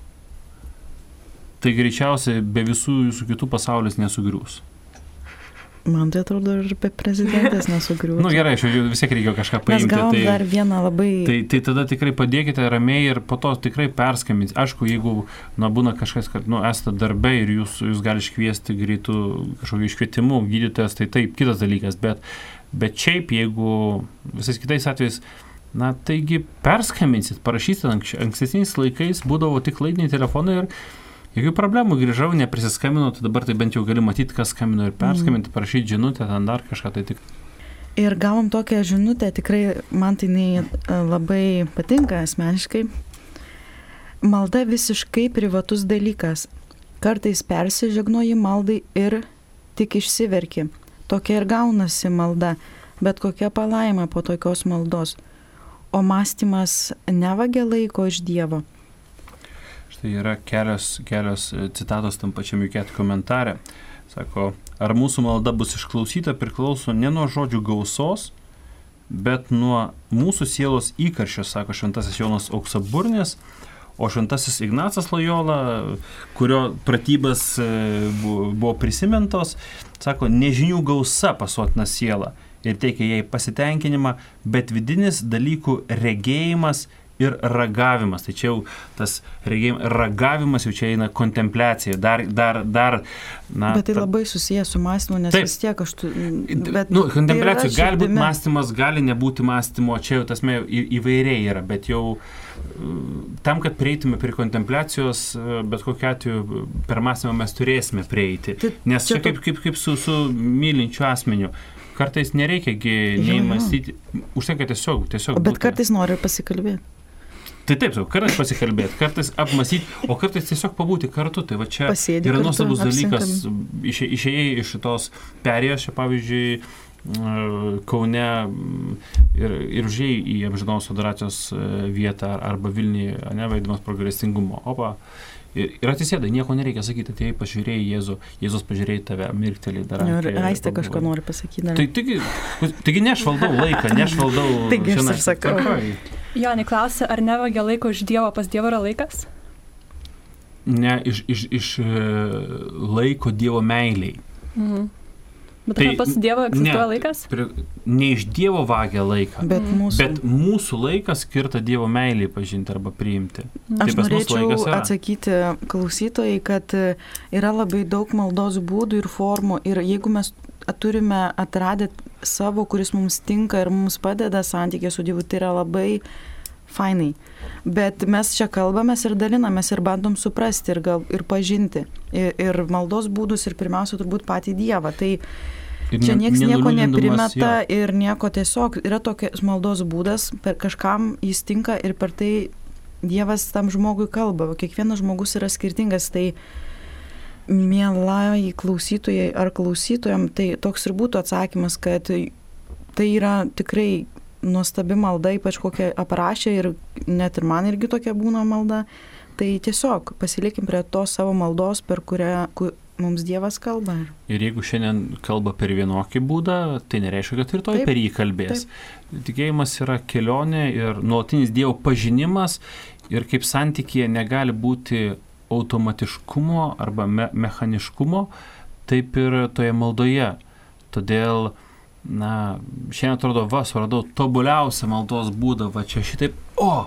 tai greičiausiai be visų jūsų kitų pasaulis nesugriūs. Man tai atrodo ir be prezidentės nesugriūtų. Nu gerai, aš jau vis tiek reikėjo kažką paimti. Mes gavom tai, dar vieną labai... Tai, tai tada tikrai padėkite ramiai ir po to tikrai perskambinti. Aišku, jeigu na, būna kažkas, kad nu, esate darbe ir jūs, jūs gali iškviesti greitų kažkokių iškvietimų, gydytojas, tai taip, kitas dalykas. Bet, bet šiaip, jeigu visais kitais atvejais, na taigi perskambinsit, parašysit, ankstesniais laikais būdavo tik laidiniai telefonai ir Jeigu problemų grįžau, neprisiskambinau, tai dabar tai bent jau gali matyti, kas skambino ir perskambinti, parašyti žinutę, ten dar kažką tai tik. Ir gavom tokią žinutę, tikrai man tai jinai labai patinka asmeniškai. Malda visiškai privatus dalykas. Kartais persižegnoji maldai ir tik išsiverki. Tokia ir gaunasi malda, bet kokia palaima po tokios maldos. O mąstymas nevagia laiko iš Dievo. Štai yra kelios, kelios citatos tam pačiam Juket komentare. Sako, ar mūsų malda bus išklausyta priklauso ne nuo žodžių gausos, bet nuo mūsų sielos įkarščio, sako šventasis Jonas Auksaburnis, o šventasis Ignacas Lojola, kurio pratybas buvo prisimintos, sako, nežinių gausa pasotina sielą ir teikia jai pasitenkinimą, bet vidinis dalykų regėjimas ir ragavimas. Tai čia jau tas regėjimas, ragavimas jau čia eina kontempliacija, dar, dar, dar, na. Bet tai ta... labai susijęs su mąstymu, nes taip, vis tiek aš tu... Bet, nu, kontempliacija tai gali būti mąstymas, gali nebūti mąstymo, čia jau tas mė, į, įvairiai yra, bet jau tam, kad prieitume prie kontempliacijos, bet kokiu atveju per mąstymą mes turėsime prieiti. Tai, nes čia, čia kaip, kaip, kaip su, su mylinčiu asmeniu. Kartais nereikiagi nei mąstyti, užtenka tiesiog, tiesiog bet būti. Kartais nori pasikalbėti. Tai taip, kartais pasikalbėti, kartais apmąstyti, o kartais tiesiog pabūti kartu. Tai va čia pasėdė yra kartu, nuostabus dalykas. apsinkam. Išėjai iš šitos perėjos, čia pavyzdžiui, Kaune ir, ir užėjai į amžinos adoracijos vietą arba Vilniuje, ne, veidimas progresingumo. Opa. Ir, ir atsisėdai, nieko nereikia sakyti, atėjai, pažiūrėjai Jėzų, Jėzus pažiūrėjai tave, mirktelį dar. Ir Aistė kažko nori pasakyti. Tai, taigi, taigi ne aš valdau laiką, ne aš valdau... Taigi aš ir sakau. Jonai klausia, ar nevagia laiko iš Dievo, pas Dievo yra laikas? Ne, iš, iš, iš laiko Dievo meiliai. Mhm. Bet tai, pas Dievo egzistuoja ne, laikas? Prie, ne iš Dievo vagia laiką, bet mūsų, bet mūsų laikas skirta Dievo meiliai pažinti arba priimti. Aš norėčiau atsakyti klausytojai, kad yra labai daug maldos būdų ir formų ir jeigu mes turime atradę savo, kuris mums tinka ir mums padeda santykė su Dievu, tai yra labai fainai. Bet mes čia kalbamės ir dalinamės ir bandom suprasti ir, gal, ir pažinti. Ir, ir maldos būdus ir pirmiausia turbūt patį Dievą. Tai ir čia nieks nieko neprimeta jo. Ir nieko tiesiog. Yra tokias maldos būdas, per kažkam jis tinka ir per tai Dievas tam žmogui kalba. Kiekvienas žmogus yra skirtingas. Tai mielai klausytojai ar klausytojam, tai toks ir būtų atsakymas, kad tai yra tikrai nuostabi malda, ypač kokią aprašė ir net ir man irgi tokia būna malda. Tai tiesiog pasilikim prie tos savo maldos, per kurią kur mums Dievas kalba. Ir jeigu šiandien kalba per vienokį būdą, tai nereiškia, kad ir toj per jį kalbės. Taip. Tikėjimas yra kelionė ir nuolatinis Dievo pažinimas ir kaip santykėje negali būti automatiškumo arba me- mechaniškumo, taip ir toje maldoje. Todėl na, šiandien atrodo, va, suradau tobuliausią maldos būdą, va čia šitaip, o!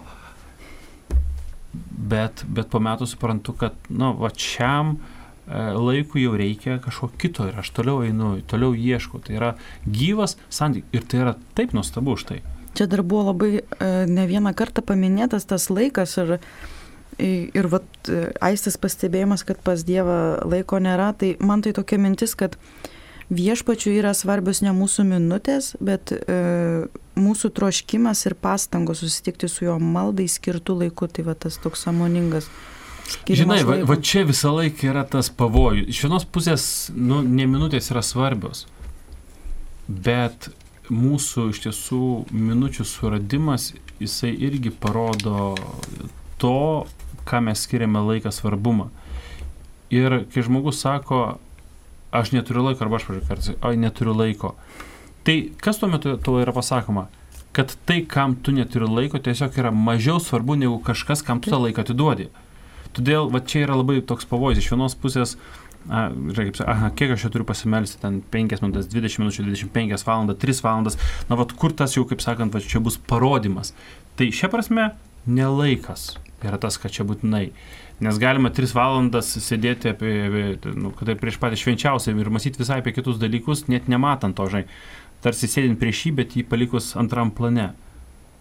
Bet, bet po metų suprantu, kad, nu, va šiam e, laikui jau reikia kažko kito ir aš toliau einu, toliau ieškau. Tai yra gyvas santykis ir tai yra taip nuostabu už tai. Čia dar buvo labai e, ne vieną kartą paminėtas tas laikas ir, ir vat, Aistės pastebėjimas, kad pas Dievą laiko nėra, tai man tai tokia mintis, kad viešpačiui yra svarbios ne mūsų minutės, bet e, mūsų troškimas ir pastangos susitikti su juo maldai skirtų laiku, tai va tas toks sąmoningas skirimas. Žinai, va, laiko. va čia visą laiką yra tas pavojus. Iš vienos pusės, nu, ne minutės yra svarbios, bet mūsų iš tiesų minučių suradimas, jisai irgi parodo to, ką mes skiriame laiką svarbumą. Ir kai žmogus sako, aš neturiu laiko, arba aš pažiūrėjau, oi, neturiu laiko. Tai kas tuo metu to yra pasakoma? Kad tai, kam tu neturi laiko, tiesiog yra mažiau svarbu negu kažkas, kam tu tą laiką atiduodi. Todėl, va čia yra labai toks pavojus. Iš vienos pusės, a, žiūrėk, kaip, aha, kiek aš čia turiu pasimelsti, ten penkias minutės, dvidešimt minučių, dvidešimt penkias valandas, tris valandas, na, va, kur tas jau, kaip sakant, va, čia bus parodimas. Tai šia prasme, nelaikas yra tas, kad čia būtinai. Nes galima tris valandas sėdėti apie, apie nu, kad tai prieš patį švenčiausią ir mąstyti visai apie kitus dalykus, net nematant to, žinai, tarsi sėdint prieš jį, bet jį palikus antram plane.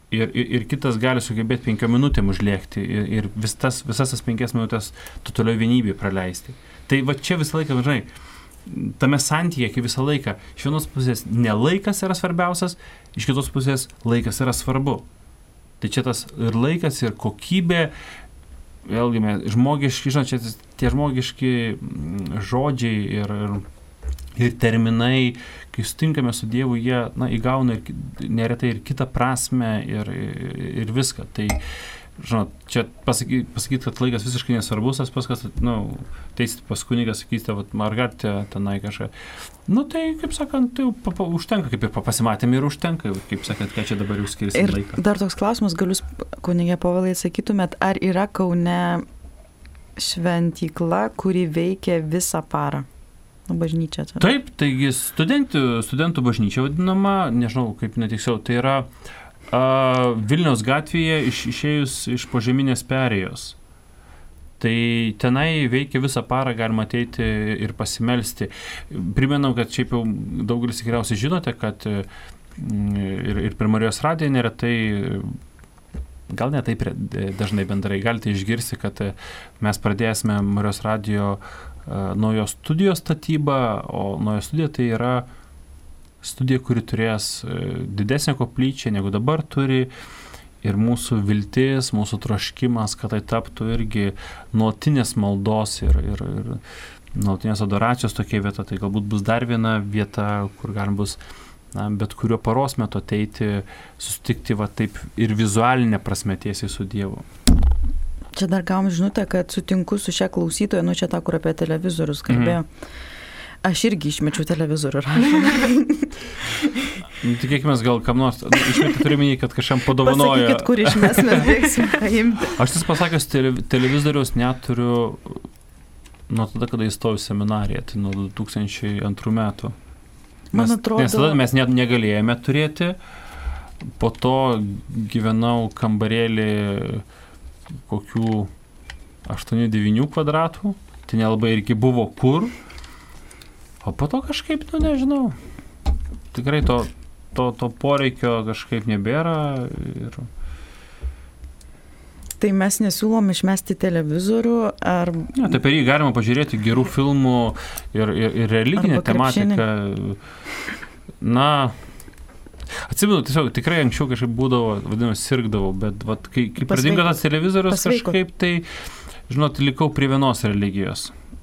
Ir, ir, ir kitas gali sugebėti penkiom minutėm užlėkti ir, ir vis tas, visas tas penkias minutės tu toliau vienybėje praleisti. Tai va čia visą laiką, žinai, tame santykyje, kai visą laiką, iš vienos pusės ne laikas yra svarbiausias, iš kitos pusės laikas yra svarbu. Tai čia tas ir laikas, ir kokybė, vėlgi, žmogiški, žinai, čia tie žmogiški žodžiai ir, ir ir terminai, kai sutinkame su Dievu, jie, na, įgauna ir, neretai ir kitą prasme ir, ir viską. Tai, žinot, čia pasakyti, pasakyt, kad laikas visiškai nesvarbus, tas paskas, nu, teisit pas kunigą, sakysite, vat, margartė tenai kažką. Nu, tai, kaip sakant, tai pa, pa, užtenka, kaip ir pasimatėme ir užtenka, kaip sakant, ką čia dabar jūs skirsim laiką. Ir dar toks klausimas, gal jūs, kunigė Povilai, sakytumėt, ar yra Kaune šventykla, kuri veikia visą parą? Bažnyčia. Tada. Taip, taigi studentų, studentų bažnyčia vadinama, nežinau kaip netiksliau, tai yra a, Vilniaus gatvėje iš, išėjus iš požeminės perėjos. Tai tenai veikia visą parą, galima ateiti ir pasimelsti. Primenam, kad šiaip jau daugelis tikriausiai žinote, kad ir, ir per Marijos radiją neretai, gal ne taip dažnai bendrai, galite išgirsti, kad mes pradėsime Marijos radijo naujos studijos statybą, o nauja studija tai yra studija, kuri turės didesnę koplyčią, negu dabar turi, ir mūsų viltis, mūsų troškimas, kad tai taptų irgi nuolatinės maldos ir, ir, ir nuolatinės adoracijos tokia vieta, tai galbūt bus dar viena vieta, kur galim bus, na, bet kuriuo paros metu ateiti, susitikti va taip ir vizualinė prasme tiesiai su Dievu. Čia dar gavom žinutę, kad sutinku su šia klausytoja, nu čia ta, kur apie televizorius kalbėjo. Mm. Aš irgi išmečiau televizorių. Nu, tikėkime, gal kam nors, nu, išmetį turime jį, kad kažkam padovanoja. Pasakykit, kur išmes, mes bėgsime paimti. Aš tas pasakęs, tele, televizoriaus neturiu nuo tada, kada įstojau seminariją, tai nuo du tūkstančiai antrų metų. Mes, Man atrodo... Nes tada mes net negalėjome turėti, po to gyvenau kambarėlį kokių aštuonių devynių kvadratų, tai nelabai irgi buvo kur, o po to kažkaip, nu nežinau, tikrai to, to, to poreikio kažkaip nebėra. Ir... Tai mes nesiūlom išmesti televizorių, ar... Ja, tai per jį galima pažiūrėti gerų filmų ir, ir, ir religinę tematiką. Na... Atsimenu, tiesiog tikrai anksčiau kažkaip būdavo, vadinasi, sirgdavau, bet vat, kai, kai pradingo tas televizorius, Pasveiko. Kažkaip tai, žinot, likau prie vienos religijos.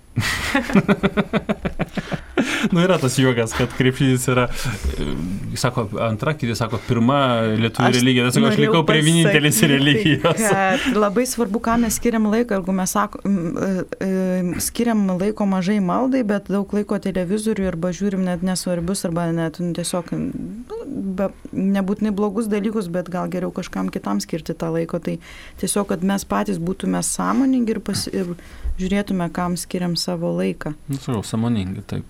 Nu, yra tas juokas, kad krepšinis yra, sako, antra, kiti sako, pirma lietuvių religija, tai sako, aš likau prie vienintelis religijos. Labai svarbu, ką mes skiriam laiką, jeigu mes sako, skiriam laiko mažai maldai, bet daug laiko televizorių arba žiūrim net nesvarbius, arba net tiesiog be, nebūtinai blogus dalykus, bet gal geriau kažkam kitam skirti tą laiko. Tai tiesiog, kad mes patys būtume sąmoningi ir, pas, ir žiūrėtume, kam skiriam savo laiką. Nu, sakau, sąmoningi, taip.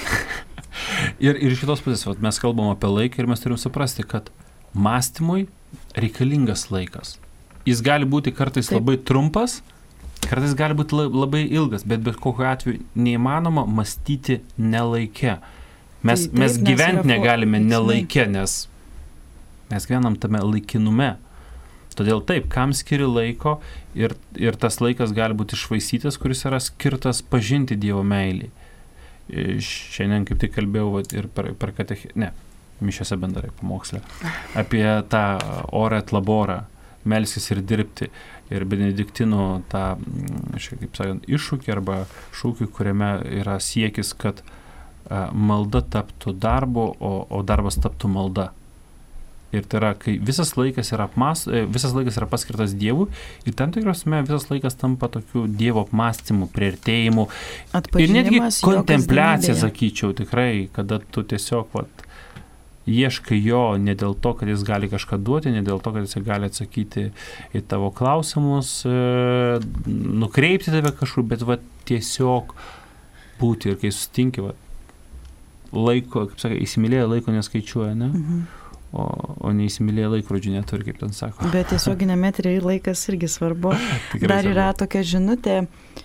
ir, ir iš kitos pusės, vat, mes kalbam apie laiką ir mes turim suprasti, kad mąstymui reikalingas laikas. Jis gali būti kartais taip. Labai trumpas, kartais gali būti labai ilgas, bet bet kokiu atveju neįmanoma mąstyti nelaike. Mes, taip, mes gyventi negalime nelaike, nes mes gyvenam tame laikinume. Todėl taip, kam skiri laiko ir, ir tas laikas gali būti iššvaistytas, kuris yra skirtas pažinti Dievo meilį. Šiandien kaip tik kalbėjau ir per, per katechį, ne, mišiose bendrai pamokslę, apie tą orą et laborą, melskis ir dirbti. Ir Benediktinų tą, kaip sakant, iššūkį arba šūkį, kuriame yra siekis, kad malda taptų darbu, o, o darbas taptų malda. Ir tai yra, kai visas laikas yra, apmas, visas laikas yra paskirtas Dievui ir tam tikrosme visas laikas tampa tokiu Dievo apmąstymu, priartėjimu. Ir netgi kontempliacija, sakyčiau, tikrai, kada tu tiesiog vat, ieškai jo ne dėl to, kad jis gali kažką duoti, ne dėl to, kad jis gali atsakyti į tavo klausimus, nukreipti tave kažkur, bet vat, tiesiog būti. Ir kai susitinki, vat, laiko, kaip sakai, įsimylėję laiko neskaičiuoja, ne? Mhm. O, o neįsimylėję laikrodžių neturi, kaip ten sako. Bet tiesioginėme eteryje laikas irgi svarbu. Dar yra tokia žinutė,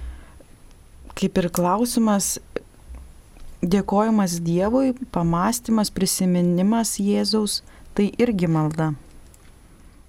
kaip ir klausimas, dėkojimas Dievui, pamąstymas, prisiminimas Jėzaus, tai irgi malda.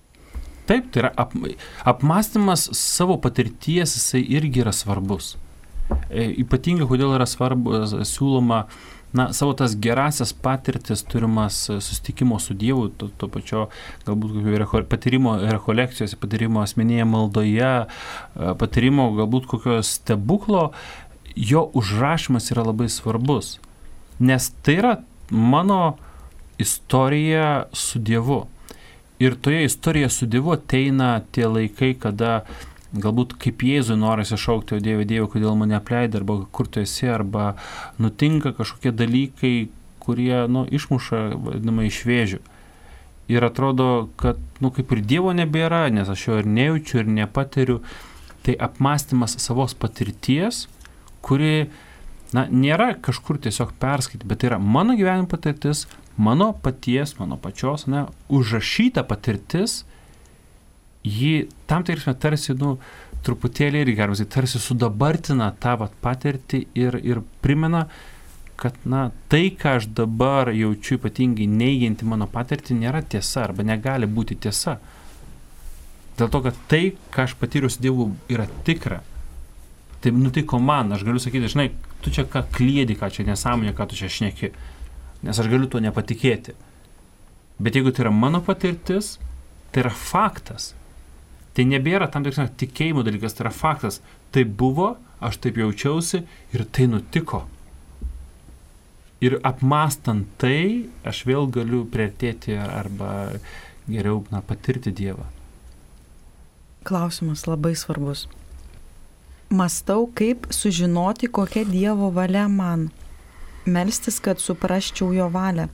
Taip, tai yra ap, apmąstymas savo patirties, jisai irgi yra svarbus. E, ypatingai, kodėl yra svarbu, siūloma, na, savo tas gerasias patirtis turimas susitikimo su Dievu, to, to pačio, galbūt patyrimo rekolekcijose, patyrimo asmenėje maldoje, patyrimo galbūt kokio stebuklo, jo užrašymas yra labai svarbus. Nes tai yra mano istorija su Dievu. Ir toje istorijoje su Dievu ateina tie laikai, kada galbūt kaip Jėzui norisi šaukti, o Dieve, Dieve, kodėl mane apleidai, arba kur tu esi, arba nutinka kažkokie dalykai, kurie, nu, išmuša, vadinamai, iš vėžių. Ir atrodo, kad, nu, kaip ir Dievo nebėra, nes aš jo ir nejaučiu, ir nepatiriu. Tai apmąstymas savos patirties, kuri, na, nėra kažkur tiesiog perskaityti, bet tai yra mano gyvenimo patirtis, mano paties, mano pačios, ne, užrašyta patirtis, ji tam tikrame tarsi, nu, truputėlį irgi, galima sakyti, tarsi sudabartina tą vat patirtį ir, ir primena, kad, na, tai, ką aš dabar jaučiu ypatingai neigianti mano patirtį, nėra tiesa arba negali būti tiesa. Dėl to, kad tai, ką aš patyriu su Dievu, yra tikra. Tai nutiko man, aš galiu sakyti, žinai, tu čia ką kliedi, ką čia nesąmonė, ką tu čia šneki. Nes aš galiu tuo nepatikėti. Bet jeigu tai yra mano patirtis, tai yra faktas. Tai nebėra tam tikras tikėjimo dalykas, tai yra faktas. Tai buvo, aš taip jaučiausi ir tai nutiko. Ir apmąstant tai, aš vėl galiu priartėti arba geriau, na, patirti Dievą. Klausimas labai svarbus. Mąstau, kaip sužinoti, kokia Dievo valia man. Melstis, kad suprasčiau jo valią.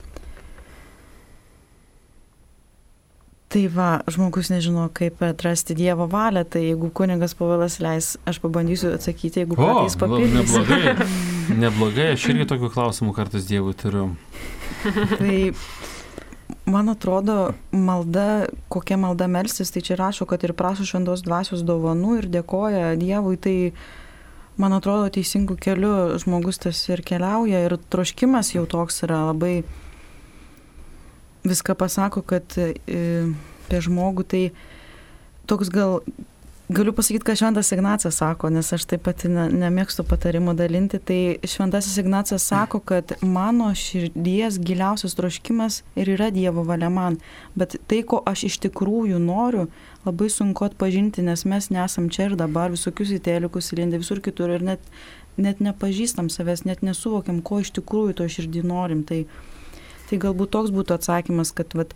Tai va, žmogus nežino, kaip atrasti Dievo valią, tai jeigu kunigas Povilas leis, aš pabandysiu atsakyti, jeigu ką jis papildys. Neblogai, neblogai, aš irgi tokių klausimų kartais Dievui turiu. Tai, man atrodo, malda, kokia malda melstis, tai čia rašo, kad ir prašo šventos dvasios dovanų ir dėkoja Dievui, tai man atrodo, teisingų kelių žmogus tas ir keliauja ir troškimas jau toks yra labai, viską pasako, kad apie žmogų, tai toks gal, galiu pasakyti, ką šventas Ignacas sako, nes aš taip pat ne, nemėgstu patarimų dalinti, tai šventasis Ignacas sako, kad mano širdies giliausias troškimas ir yra Dievo valia man, bet tai, ko aš iš tikrųjų noriu, labai sunku atpažinti, nes mes nesam čia ir dabar, visokius įtėlikus įlindė visur kitur ir net, net nepažįstam savęs, net nesuvokiam, ko iš tikrųjų to širdį norim. Tai, tai galbūt toks būtų atsakymas, kad vat,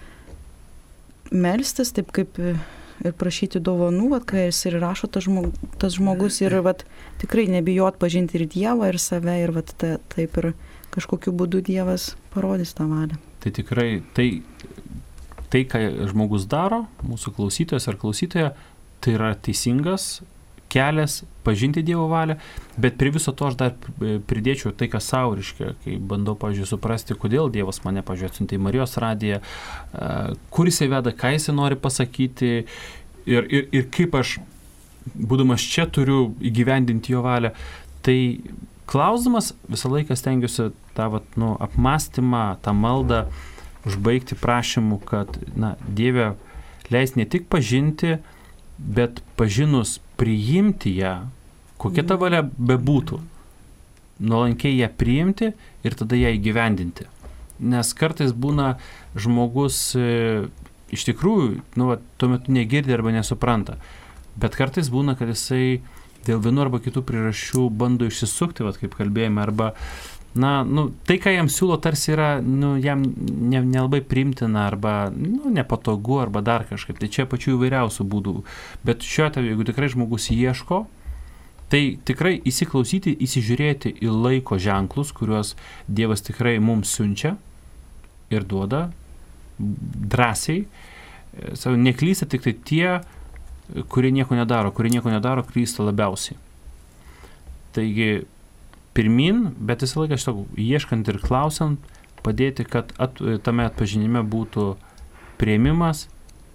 melstis taip kaip ir prašyti dovanų, vat, kai jis ir rašo tas žmogus, tas žmogus ir vat, tikrai nebijot pažinti ir Dievą, ir save, ir vat, ta, taip ir kažkokiu būdu Dievas parodys tą valią. Tai tikrai, tai... Tai, ką žmogus daro, mūsų klausytojas ar klausytoja, tai yra teisingas kelias pažinti Dievo valią, bet prie viso to aš dar pridėčiau tai, ką sau reiškia, kai bandau, pavyzdžiui, suprasti, kodėl Dievas mane, pavyzdžiui, atsiuntė į Marijos radiją, kur jisai veda, ką jisai nori pasakyti ir, ir, ir kaip aš, būdamas čia, turiu įgyvendinti jo valią. Tai klausdamas visą laiką stengiuosi tą vat, nu, apmąstymą, tą maldą, užbaigti prašymu, kad, na, Dieve leis ne tik pažinti, bet pažinus priimti ją, kokia ta valia bebūtų, nuolankiai ją priimti ir tada ją įgyvendinti. Nes kartais būna žmogus e, iš tikrųjų, nu, va, tuo metu negirdi arba nesupranta, bet kartais būna, kad jisai dėl vienų arba kitų priežasčių bando išsisukti, va, kaip kalbėjome, arba na, nu, tai, ką jam siūlo, tarsi yra, nu, jam ne, nelabai priimtina arba, nu, nepatogu arba dar kažkaip. Tai čia pačių įvairiausių būdų. Bet šiuo atveju, jeigu tikrai žmogus ieško, tai tikrai įsiklausyti, įsižiūrėti į laiko ženklus, kuriuos Dievas tikrai mums siunčia ir duoda drąsiai. Neklysta tik tai tie, kurie nieko nedaro. Kurie nieko nedaro, klysta labiausiai. Taigi, pirmin, bet visą laiką šitą ieškant ir klausiant, padėti, kad at, tame atpažinime būtų priėmimas,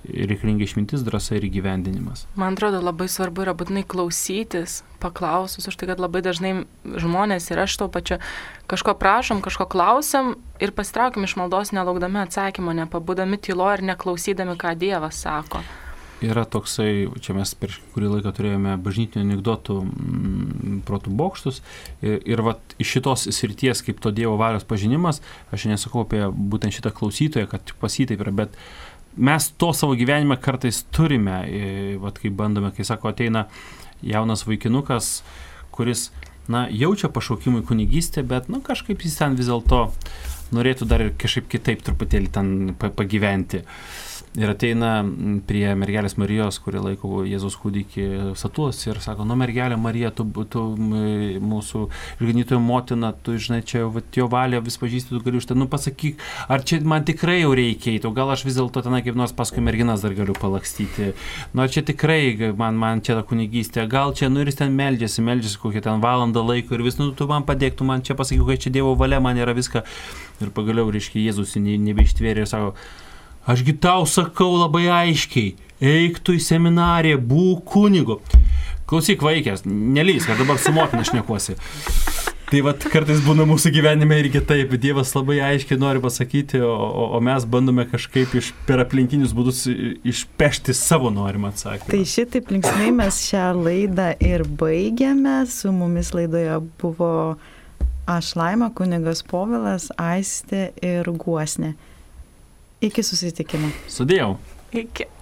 reikalinga išmintis, drąsa ir įgyvendinimas. Man atrodo, labai svarbu yra būtinai klausytis, paklausus, už tai, kad labai dažnai žmonės ir aš to pačiu kažko prašom, kažko klausiam ir pasitraukim iš maldos nelaukdami atsakymo, nepabūdami tylo ir neklausydami, ką Dievas sako. Yra toksai, čia mes per kurį laiką turėjome bažnytinių anekdotų m, protų bokštus ir, ir vat iš šitos srities, kaip to Dievo valios pažinimas, aš nesakau apie būtent šitą klausytoją, kad pas jį taip yra, bet mes to savo gyvenime kartais turime, vat kai bandome, kai sako, ateina jaunas vaikinukas, kuris, na, jaučia pašaukimą į kunigystę, bet, nu, kažkaip jis ten vis dėlto norėtų dar ir kažkaip kitaip truputėlį ten pagyventi. Ir ateina prie mergelės Marijos, kuri laiko Jėzaus kūdikį statulos ir sako, nu, mergelė Marija, tu, tu mūsų išganytojo motina, tu, žinai, čia vat, jo valia vis pažįsti, tu gali už tai, nu, pasakyk, ar čia man tikrai jau reikia eiti, o gal aš vis dėlto tenai kaip nors paskui merginas dar galiu palakstyti, nu, ar čia tikrai man, man čia ta kunigystė, gal čia, nu, ir jis ten meldžiasi, meldžiasi kokią ten valandą laiko ir vis, nu, tu man padėk, tu man čia pasakyk, kad čia Dievo valia, man yra viską. Ir pagaliau, reiškia, Jėzus nebeištvėrė ir sako, ašgi tau sakau labai aiškiai, eik tu į seminariją, būk kunigu. Klausyk, vaikės, nelys, kad dabar su motina šnekuosi. Tai vat kartais būna mūsų gyvenime irgi taip, Dievas labai aiškiai nori pasakyti, o, o mes bandome kažkaip iš, per aplinkinius būdus išpešti savo norimą atsakymą. Tai šitaip linksmai mes šią laidą ir baigiame. Su mumis laidoje buvo aš Laima, kunigas Povilas, Aistė ir Guosnė. Iki susitikimo. Sudėjau. Iki.